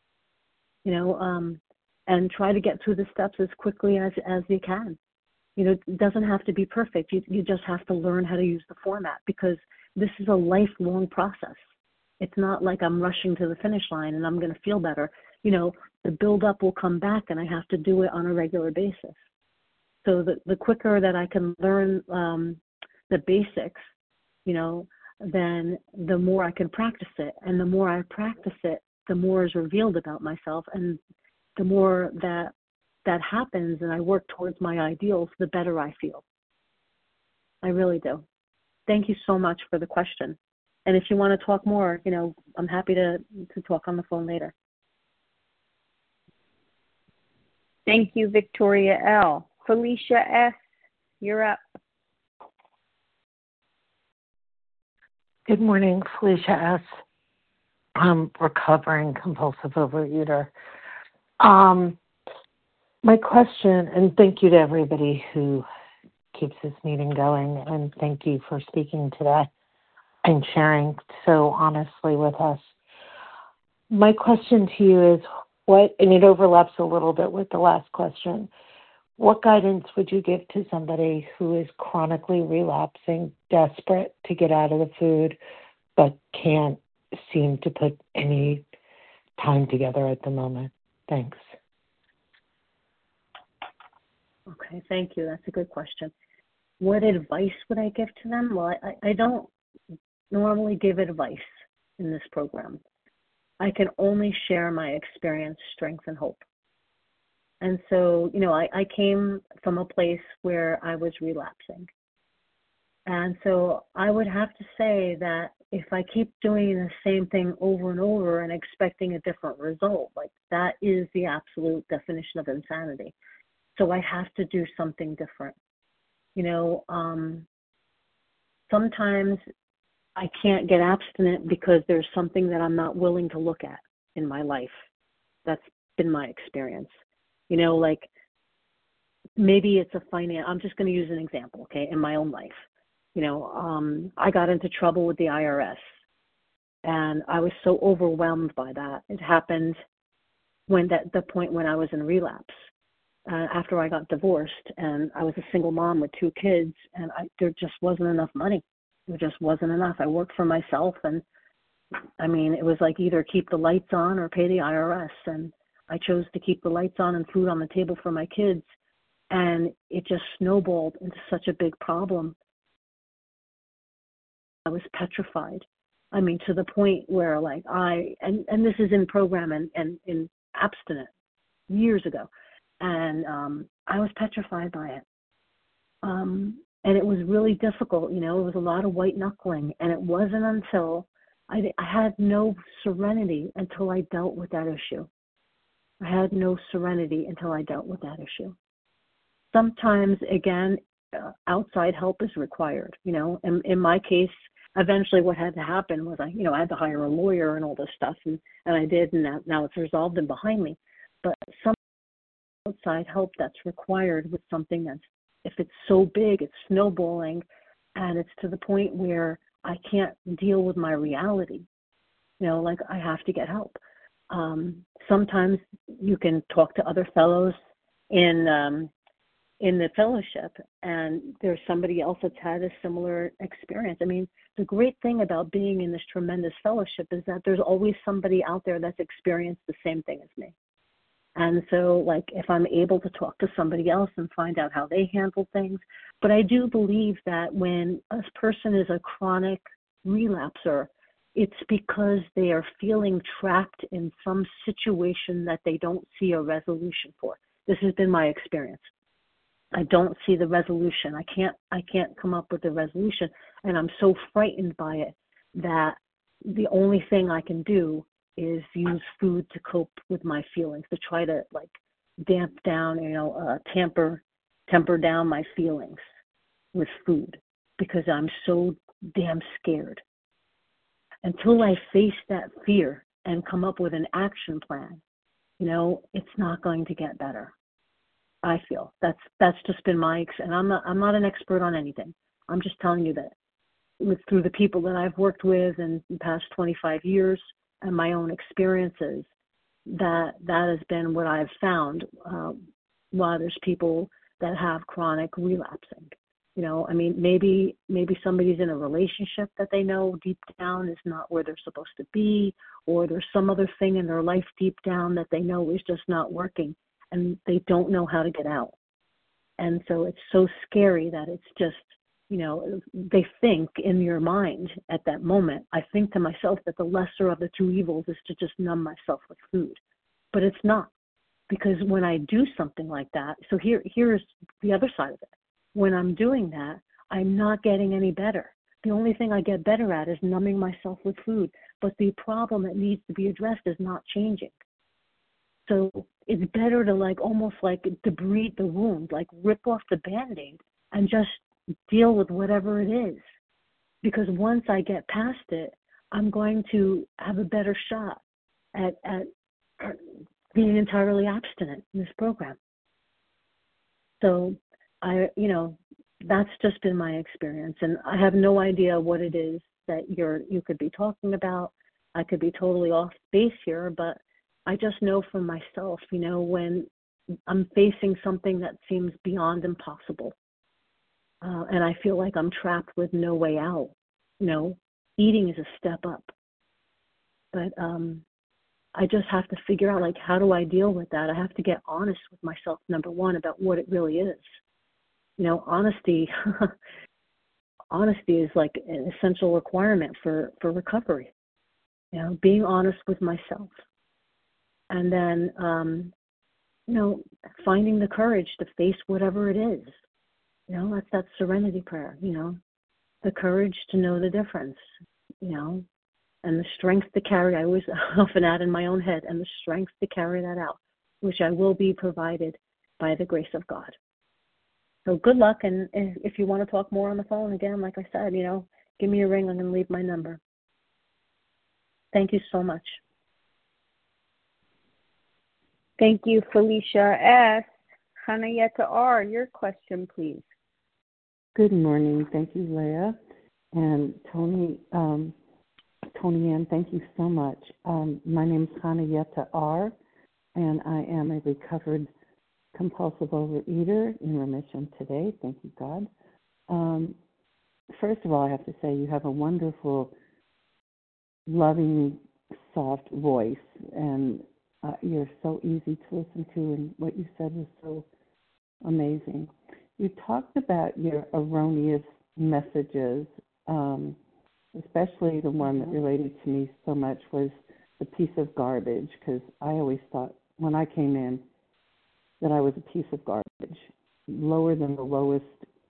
and try to get through the steps as quickly as you can. It doesn't have to be perfect. You just have to learn how to use the format because this is a lifelong process. It's not like I'm rushing to the finish line and I'm going to feel better. The build-up will come back and I have to do it on a regular basis. So the quicker that I can learn the basics, then the more I can practice it. And the more I practice it, the more is revealed about myself. And the more that happens and I work towards my ideals, the better I feel. I really do. Thank you so much for the question. And if you want to talk more, I'm happy to talk on the phone later.
Thank you, Victoria L. Felicia S., you're up.
Good morning, Felicia S. I'm recovering compulsive overeater. My question, and thank you to everybody who keeps this meeting going, and thank you for speaking today and sharing so honestly with us. My question to you is and it overlaps a little bit with the last question, what guidance would you give to somebody who is chronically relapsing, desperate to get out of the food, but can't seem to put any time together at the moment? Thanks.
Okay, thank you. That's a good question. What advice would I give to them? Well, I don't normally give advice in this program. I can only share my experience, strength, and hope. And so, I came from a place where I was relapsing. And so I would have to say that if I keep doing the same thing over and over and expecting a different result, like that is the absolute definition of insanity. So I have to do something different. Sometimes I can't get abstinent because there's something that I'm not willing to look at in my life. That's been my experience. Like maybe it's I'm just going to use an example, okay, in my own life. I got into trouble with the IRS and I was so overwhelmed by that. It happened the point when I was in relapse. After I got divorced and I was a single mom with 2 kids and there just wasn't enough money. There just wasn't enough. I worked for myself and it was like either keep the lights on or pay the IRS. And I chose to keep the lights on and food on the table for my kids. And it just snowballed into such a big problem. I was petrified. To the point where and this is in program and in abstinent years ago. And I was petrified by it. And it was really difficult. It was a lot of white knuckling. And it wasn't until I had no serenity until I dealt with that issue. I had no serenity until I dealt with that issue. Sometimes, again, outside help is required. In my case, eventually what had to happen was I had to hire a lawyer and all this stuff. And I did. And now it's resolved and behind me. But some outside help that's required with something that's, if it's so big, it's snowballing, and it's to the point where I can't deal with my reality. I have to get help. Sometimes you can talk to other fellows in the fellowship, and there's somebody else that's had a similar experience. The great thing about being in this tremendous fellowship is that there's always somebody out there that's experienced the same thing as me. And so, if I'm able to talk to somebody else and find out how they handle things. But I do believe that when a person is a chronic relapser, it's because they are feeling trapped in some situation that they don't see a resolution for. This has been my experience. I don't see the resolution. I can't come up with a resolution, and I'm so frightened by it that the only thing I can do is use food to cope with my feelings, to try to like damp down, temper down my feelings with food, because I'm so damn scared. Until I face that fear and come up with an action plan, it's not going to get better. I feel that's just been and I'm not an expert on anything. I'm just telling you that through the people that I've worked with in the past 25 years and my own experiences, that has been what I've found while there's people that have chronic relapsing. Maybe somebody's in a relationship that they know deep down is not where they're supposed to be, or there's some other thing in their life deep down that they know is just not working, and they don't know how to get out. And so it's so scary that it's just, they think in your mind at that moment, I think to myself that the lesser of the two evils is to just numb myself with food. But it's not, because when I do something like that, so here's the other side of it. When I'm doing that, I'm not getting any better. The only thing I get better at is numbing myself with food. But the problem that needs to be addressed is not changing. So it's better to almost debride the wound, rip off the Band-Aid and just deal with whatever it is. Because once I get past it, I'm going to have a better shot at being entirely abstinent in this program. So that's just been my experience, and I have no idea what it is that you could be talking about. I could be totally off base here, but I just know for myself, when I'm facing something that seems beyond impossible, and I feel like I'm trapped with no way out, eating is a step up. But I just have to figure out, how do I deal with that? I have to get honest with myself, number one, about what it really is. Honesty is an essential requirement for recovery. Being honest with myself. And then, finding the courage to face whatever it is. That's that serenity prayer, the courage to know the difference, and the strength to carry. I always often add in my own head, and the strength to carry that out, which I will be provided by the grace of God. So good luck, and if you want to talk more on the phone, again, like I said, give me a ring. I'm going to leave my number. Thank you so much.
Thank you, Felicia S. Hanayeta R., your question, please.
Good morning. Thank you, Leah. And Tony Ann, thank you so much. My name is Hanayeta R., and I am a recovered compulsive overeater in remission today. Thank you, God. First of all, I have to say you have a wonderful, loving, soft voice, and you're so easy to listen to, and what you said was so amazing. You talked about your erroneous messages, especially the one that related to me so much was the piece of garbage, because I always thought when I came in that I was a piece of garbage, lower than the lowest,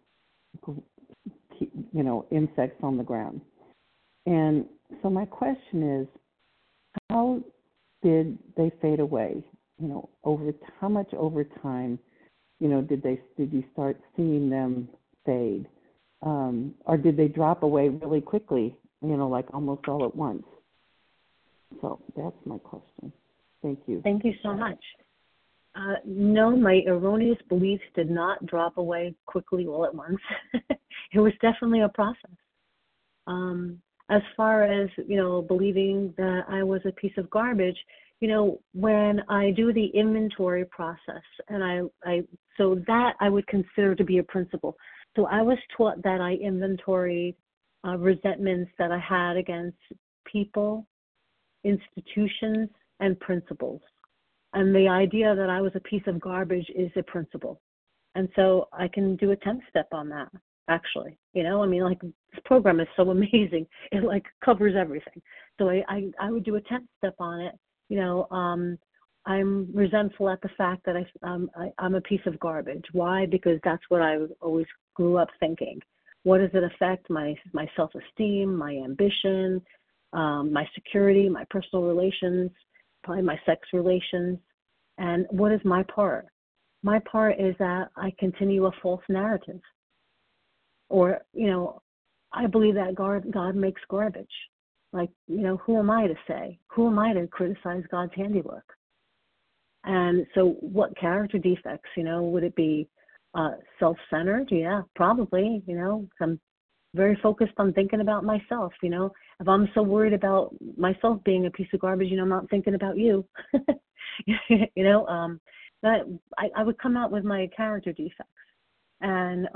insects on the ground. And so my question is, how did they fade away? How much over time, did you start seeing them fade? Or did they drop away really quickly, almost all at once? So that's my question. Thank you.
Thank you so much. No, my erroneous beliefs did not drop away quickly all at once. It was definitely a process. As far as, believing that I was a piece of garbage, when I do the inventory process, and so that I would consider to be a principle. So I was taught that I inventoried resentments that I had against people, institutions, and principles. And the idea that I was a piece of garbage is a principle. And so I can do a 10th step on that. actually. I mean, like, this program is so amazing. It, like, covers everything. So I would do a 10th step on it. I'm resentful at the fact that I'm a piece of garbage. Why? Because that's what I always grew up thinking. What does it affect? My self-esteem, my ambition, my security, my personal relations, probably my sex relations. And what is my part? My part is that I continue a false narrative. Or, I believe that God makes garbage. Like, who am I to say? Who am I to criticize God's handiwork? And so what character defects, would it be self-centered? Yeah, probably, I'm very focused on thinking about myself, If I'm so worried about myself being a piece of garbage, I'm not thinking about you. That I would come out with my character defects. And,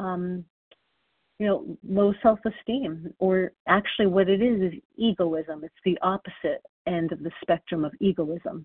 low self-esteem, or actually what it is egoism. It's the opposite end of the spectrum of egoism.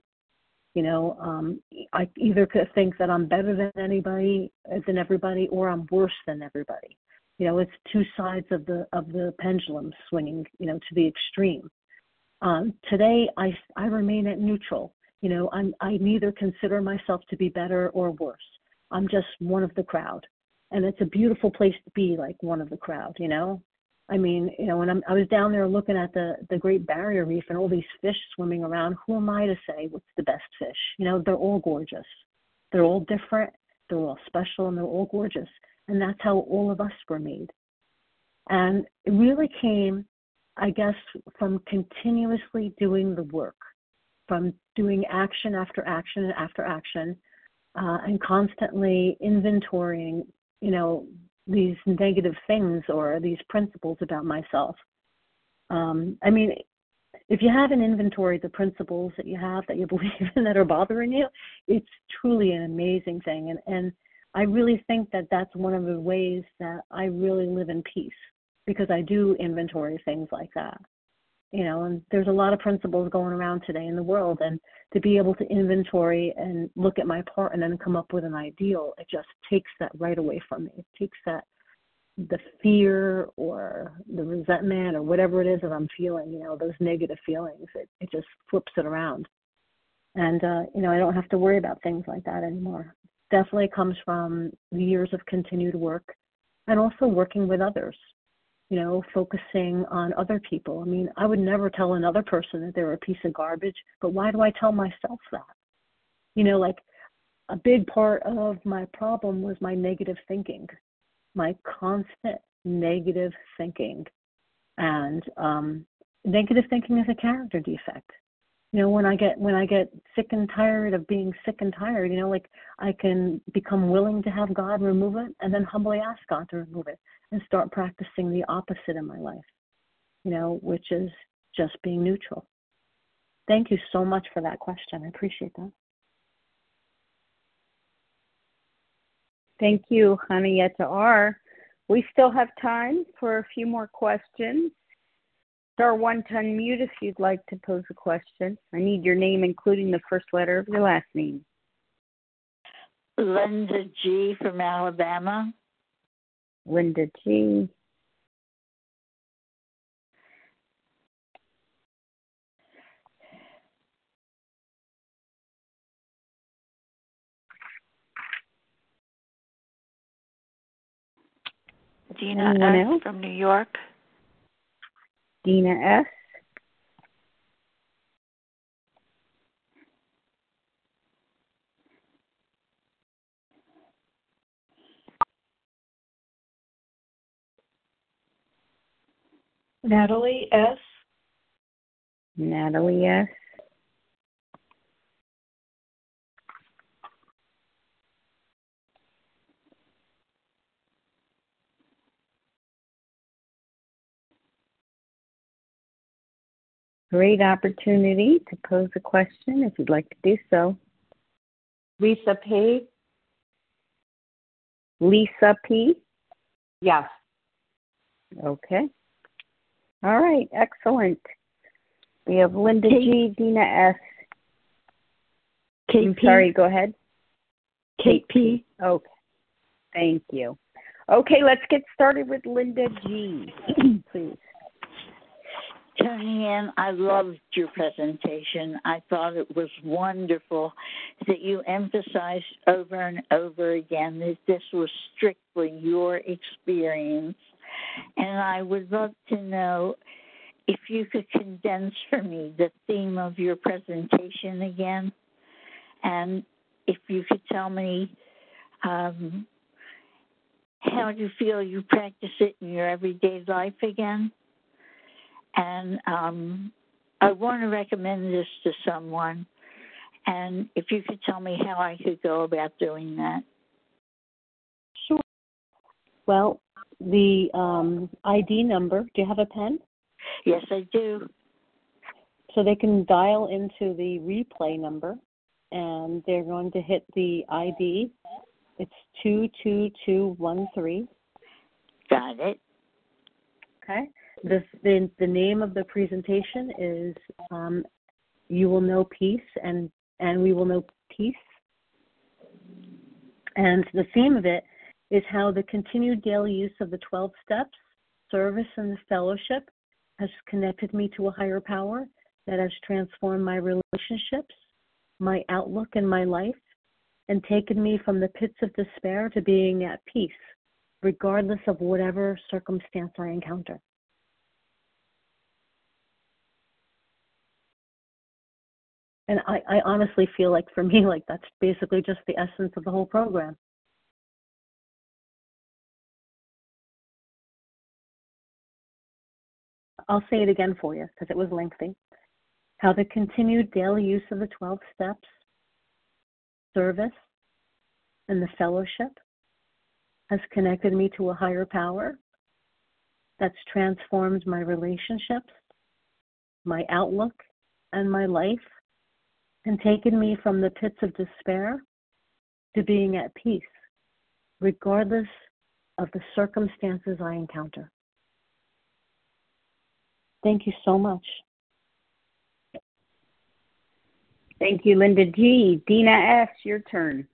I either could think that I'm better than everybody, or I'm worse than everybody. It's two sides of the pendulum swinging, to the extreme. Today, I remain at neutral. I neither consider myself to be better or worse. I'm just one of the crowd. And it's a beautiful place to be, like one of the crowd, I mean, when I was down there looking at the Great Barrier Reef and all these fish swimming around, who am I to say what's the best fish? They're all gorgeous. They're all different. They're all special, and they're all gorgeous. And that's how all of us were made. And it really came, I guess, from continuously doing the work, from doing action after action after action, and constantly inventorying, these negative things or these principles about myself. I mean, if you haven't inventoried the principles that you have, that you believe in, that are bothering you, it's truly an amazing thing. And I really think that that's one of the ways that I really live in peace, because I do inventory things like that. And there's a lot of principles going around today in the world, and to be able to inventory and look at my part and then come up with an ideal, it just takes that right away from me. It takes the fear or the resentment or whatever it is that I'm feeling, those negative feelings, it just flips it around. And, I don't have to worry about things like that anymore. Definitely comes from years of continued work, and also working with others. Focusing on other people. I mean, I would never tell another person that they're a piece of garbage, but why do I tell myself that? Like, a big part of my problem was my negative thinking, my constant negative thinking. And negative thinking is a character defect. When I get sick and tired of being sick and tired, like, I can become willing to have God remove it, and then humbly ask God to remove it, and start practicing the opposite in my life, which is just being neutral. Thank you so much for that question. I appreciate that.
Thank you, Hanayeta R. We still have time for a few more questions. Star 1 to unmute if you'd like to pose a question. I need your name, including the first letter of your last name.
Linda G. from Alabama.
Linda G.
Dina S. from New York.
Dina S.
Natalie S.
Natalie S. Great opportunity to pose a question if you'd like to do so.
Lisa P.
Lisa P.
Yes.
Okay. All right. Excellent. We have Linda G. Dina S.
Kate
I'm
P.
sorry. Go ahead.
Kate P.
Okay. Thank you. Okay, let's get started with Linda G. Please.
Tony Ann, I loved your presentation. I thought it was wonderful that you emphasized over and over again that this was strictly your experience. And I would love to know if you could condense for me the theme of your presentation again, and if you could tell me how you feel you practice it in your everyday life again. And I want to recommend this to someone, and if you could tell me how I could go about doing that.
Sure. Well, the ID number, do you have a pen?
Yes, I do.
So they can dial into the replay number, and they're going to hit the ID. It's 22213.
Got it.
Okay. The name of the presentation is You Will Know Peace and We Will Know Peace. And the theme of it is how the continued daily use of the 12 steps, service, and the fellowship has connected me to a higher power that has transformed my relationships, my outlook, and my life, and taken me from the pits of despair to being at peace, regardless of whatever circumstance I encounter. And I honestly feel like for me, like that's basically just the essence of the whole program. I'll say it again for you because it was lengthy. How the continued daily use of the 12 steps, service, and the fellowship has connected me to a higher power that's transformed my relationships, my outlook, and my life, and taken me from the pits of despair to being at peace, regardless of the circumstances I encounter. Thank you so much.
Thank you, Linda G. Dina S., your turn.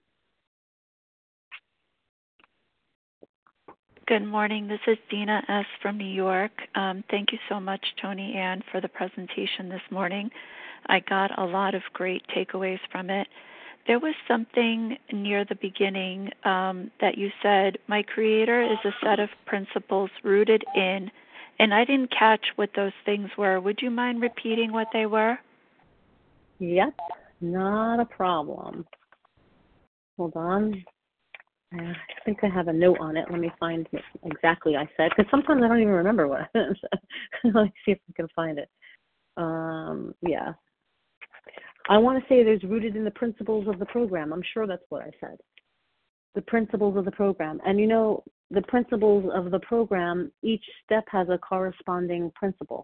Good morning. This is Dina S. from New York. Thank you so much, Tony Ann, for the presentation this morning. I got a lot of great takeaways from it. There was something near the beginning that you said, my Creator is a set of principles rooted in, and I didn't catch what those things were. Would you mind repeating what they were?
Yep, not a problem. Hold on. I think I have a note on it. Let me find what exactly I said, because sometimes I don't even remember what I said. Let me see if I can find it. Yeah. I want to say there's rooted in the principles of the program. I'm sure that's what I said. The principles of the program. And you know, the principles of the program, each step has a corresponding principle.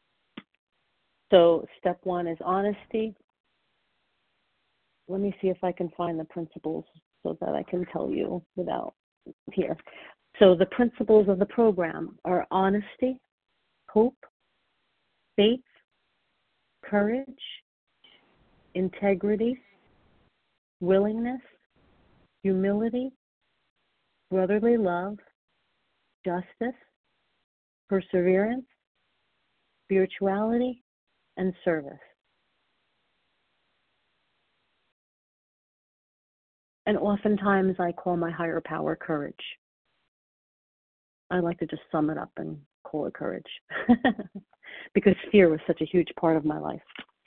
So step 1 is honesty. Let me see if I can find the principles so that I can tell you without here. So the principles of the program are honesty, hope, faith, courage, integrity, willingness, humility, brotherly love, justice, perseverance, spirituality, and service. And oftentimes I call my higher power courage. I like to just sum it up and call it courage because fear was such a huge part of my life.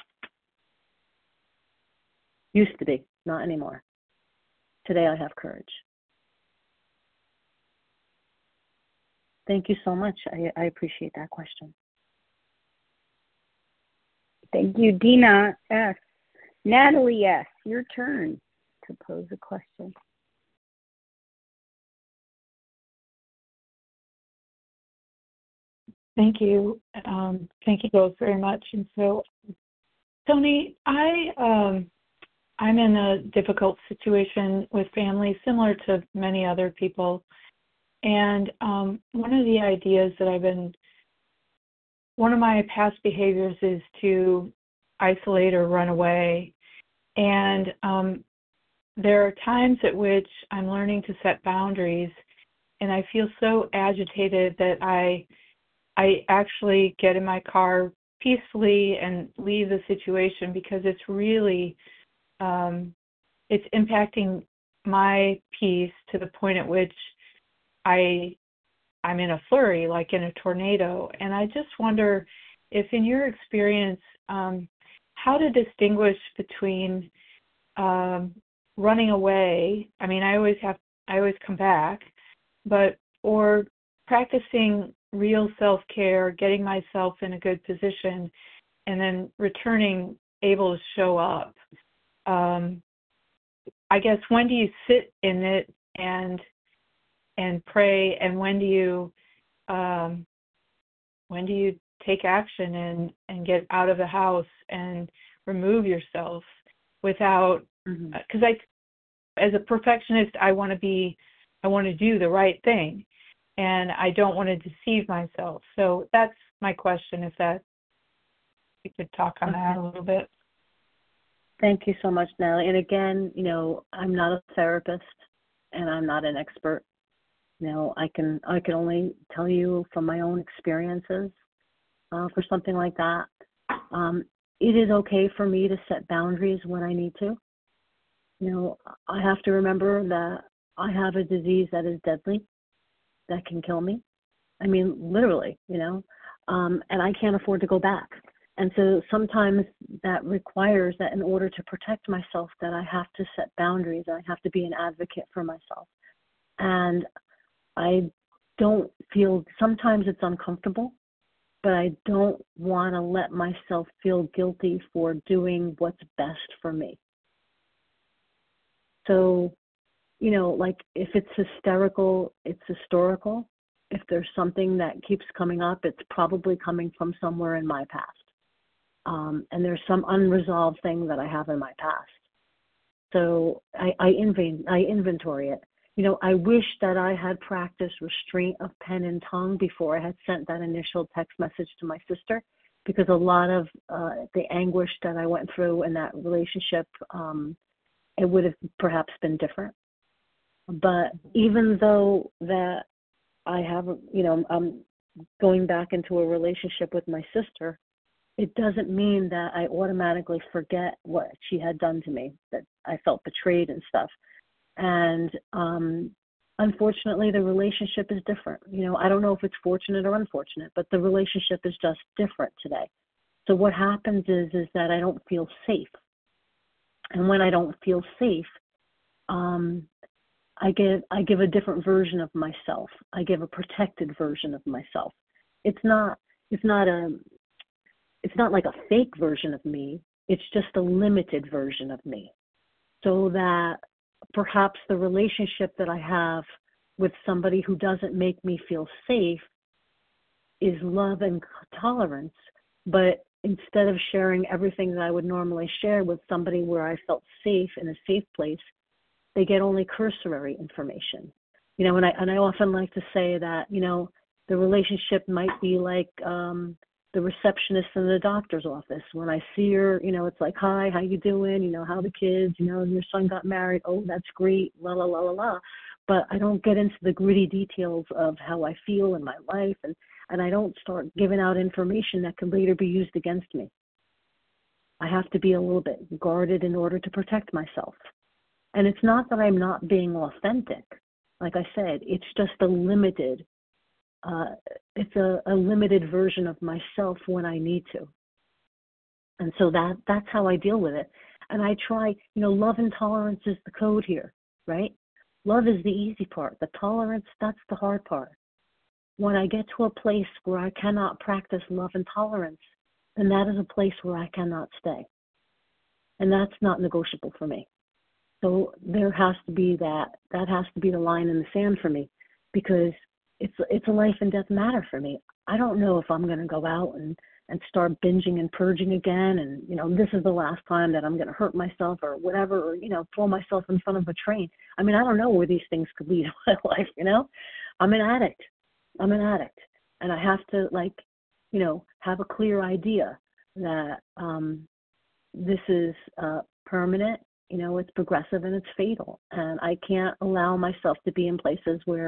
Used to be, not anymore. Today I have courage. Thank you so much. I appreciate that question.
Thank you, Dina S. Natalie S., your turn to pose a question.
Thank you. Thank you both very much. And so, Tony, I'm in a difficult situation with family, similar to many other people. And one of the ideas that one of my past behaviors is to isolate or run away. And there are times at which I'm learning to set boundaries. and I feel so agitated that I actually get in my car peacefully and leave the situation because it's really it's impacting my peace to the point at which I'm in a flurry, like in a tornado. And I just wonder if, in your experience, how to distinguish between running away. I mean, I always come back, or practicing real self-care, getting myself in a good position, and then returning able to show up. I guess, when do you sit in it and pray, and when do you take action and get out of the house and remove yourself without, because as a perfectionist, I want to do the right thing, and I don't want to deceive myself. So that's my question, if you could talk on that a little bit.
Thank you so much, Natalie. And again, I'm not a therapist and I'm not an expert. I can only tell you from my own experiences for something like that. It is okay for me to set boundaries when I need to. I have to remember that I have a disease that is deadly, that can kill me. I mean, literally, and I can't afford to go back. And so sometimes that requires that in order to protect myself, that I have to set boundaries. I have to be an advocate for myself. And I don't feel, sometimes it's uncomfortable, but I don't want to let myself feel guilty for doing what's best for me. So, like if it's hysterical, it's historical. If there's something that keeps coming up, it's probably coming from somewhere in my past. And there's some unresolved thing that I have in my past. So I inventory it. I wish that I had practiced restraint of pen and tongue before I had sent that initial text message to my sister, because a lot of the anguish that I went through in that relationship, it would have perhaps been different. But even though that I have, I'm going back into a relationship with my sister, it doesn't mean that I automatically forget what she had done to me, that I felt betrayed and stuff. And unfortunately, the relationship is different. I don't know if it's fortunate or unfortunate, but the relationship is just different today. So what happens is that I don't feel safe. And when I don't feel safe, I give a different version of myself. I give a protected version of myself. It's not like a fake version of me. It's just a limited version of me. So that perhaps the relationship that I have with somebody who doesn't make me feel safe is love and tolerance. But instead of sharing everything that I would normally share with somebody where I felt safe in a safe place, they get only cursory information. And I often like to say that, the relationship might be like the receptionist in the doctor's office. When I see her, it's like, hi, how you doing? How the kids? Your son got married. Oh, that's great. La, la, la, la, la. But I don't get into the gritty details of how I feel in my life. And I don't start giving out information that can later be used against me. I have to be a little bit guarded in order to protect myself. And it's not that I'm not being authentic. Like I said, it's just a limited limited version of myself when I need to. And so that's how I deal with it. And I try, love and tolerance is the code here, right? Love is the easy part. The tolerance, that's the hard part. When I get to a place where I cannot practice love and tolerance, then that is a place where I cannot stay. And that's not negotiable for me. So there has to be that has to be the line in the sand for me, because it's a life and death matter for me. I don't know if I'm going to go out and start binging and purging again, and this is the last time that I'm going to hurt myself or whatever, or throw myself in front of a train. I mean, I don't know where these things could lead in my life. I'm an addict, and I have to have a clear idea that this is permanent. It's progressive and it's fatal, and I can't allow myself to be in places where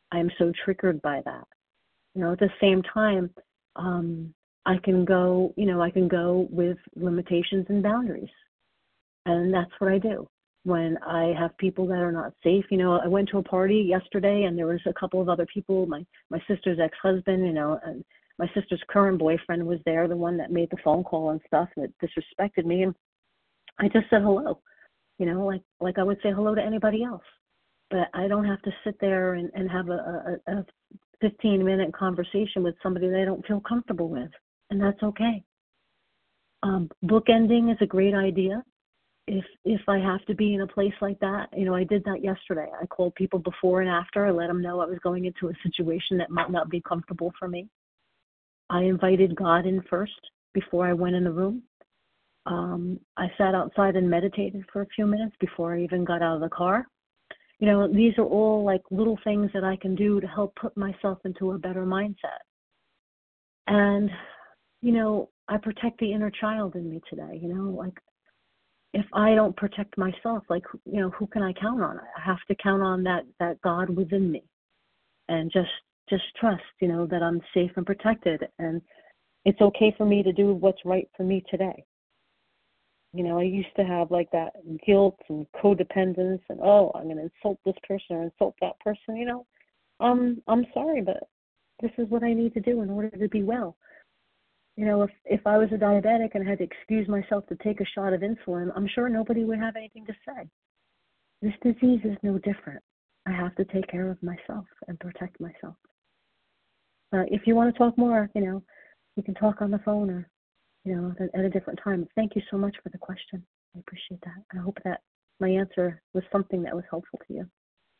I'm so triggered by that. At the same time, I can go with limitations and boundaries. And that's what I do. When I have people that are not safe, I went to a party yesterday and there was a couple of other people, my sister's ex-husband, and my sister's current boyfriend was there, the one that made the phone call and stuff that disrespected me. And I just said hello, like I would say hello to anybody else. But I don't have to sit there and have a 15-minute conversation with somebody that I don't feel comfortable with. And that's okay. Bookending is a great idea. If I have to be in a place like that, I did that yesterday. I called people before and after. I let them know I was going into a situation that might not be comfortable for me. I invited God in first before I went in the room. I sat outside and meditated for a few minutes before I even got out of the car. These are all like little things that I can do to help put myself into a better mindset. And, I protect the inner child in me today, like if I don't protect myself, who can I count on? I have to count on that God within me and just trust, that I'm safe and protected. And it's okay for me to do what's right for me today. I used to have like that guilt and codependence and, I'm going to insult this person or insult that person. I'm sorry, but this is what I need to do in order to be well. If I was a diabetic and had to excuse myself to take a shot of insulin, I'm sure nobody would have anything to say. This disease is no different. I have to take care of myself and protect myself. If you want to talk more, we can talk on the phone or, at a different time. Thank you so much for the question. I appreciate that. I hope that my answer was something that was helpful to you.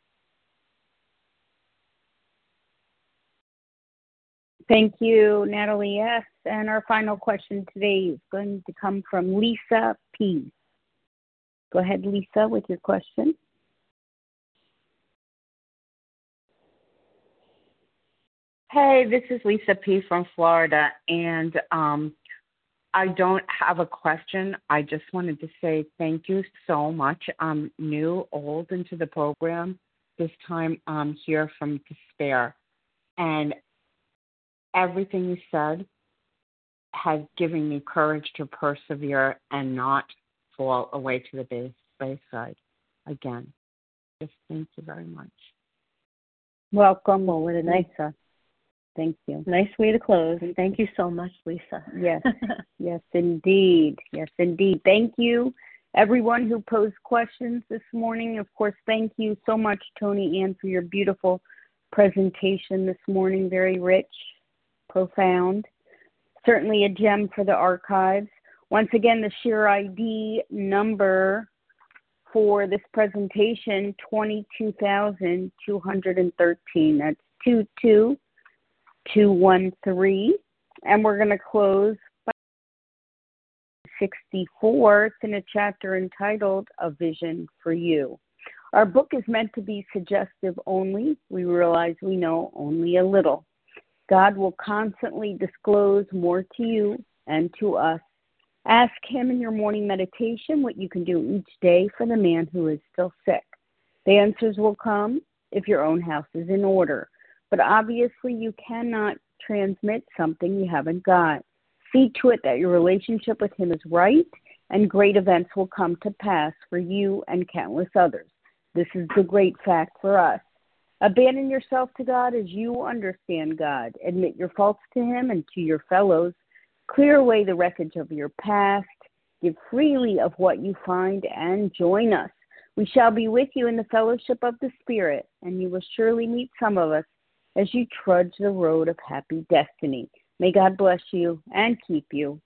Thank you, Natalie S. And our final question today is going to come from Lisa P. Go ahead, Lisa, with your question.
Hey, this is Lisa P. from Florida, and I don't have a question. I just wanted to say thank you so much. I'm new, old into the program. This time I'm here from despair. And everything you said has given me courage to persevere and not fall away to the wayside again. Just thank you very much.
Welcome. Well, what a nice thank you.
Nice way to close. Thank you so much, Lisa.
Yes, yes, indeed. Yes, indeed. Thank you, everyone who posed questions this morning. Of course, thank you so much, Tony Ann, for your beautiful presentation this morning. Very rich, profound. Certainly a gem for the archives. Once again, the share ID number for this presentation, 22,213. That's 22213. And we're going to close by 64. It's in a chapter entitled A Vision for You. Our book is meant to be suggestive only. We realize we know only a little. God will constantly disclose more to you and to us. Ask Him in your morning meditation what you can do each day for the man who is still sick. The answers will come if your own house is in order. But obviously you cannot transmit something you haven't got. See to it that your relationship with Him is right, and great events will come to pass for you and countless others. This is the great fact for us. Abandon yourself to God as you understand God. Admit your faults to Him and to your fellows. Clear away the wreckage of your past. Give freely of what you find and join us. We shall be with you in the fellowship of the Spirit, and you will surely meet some of us as you trudge the road of happy destiny. May God bless you and keep you.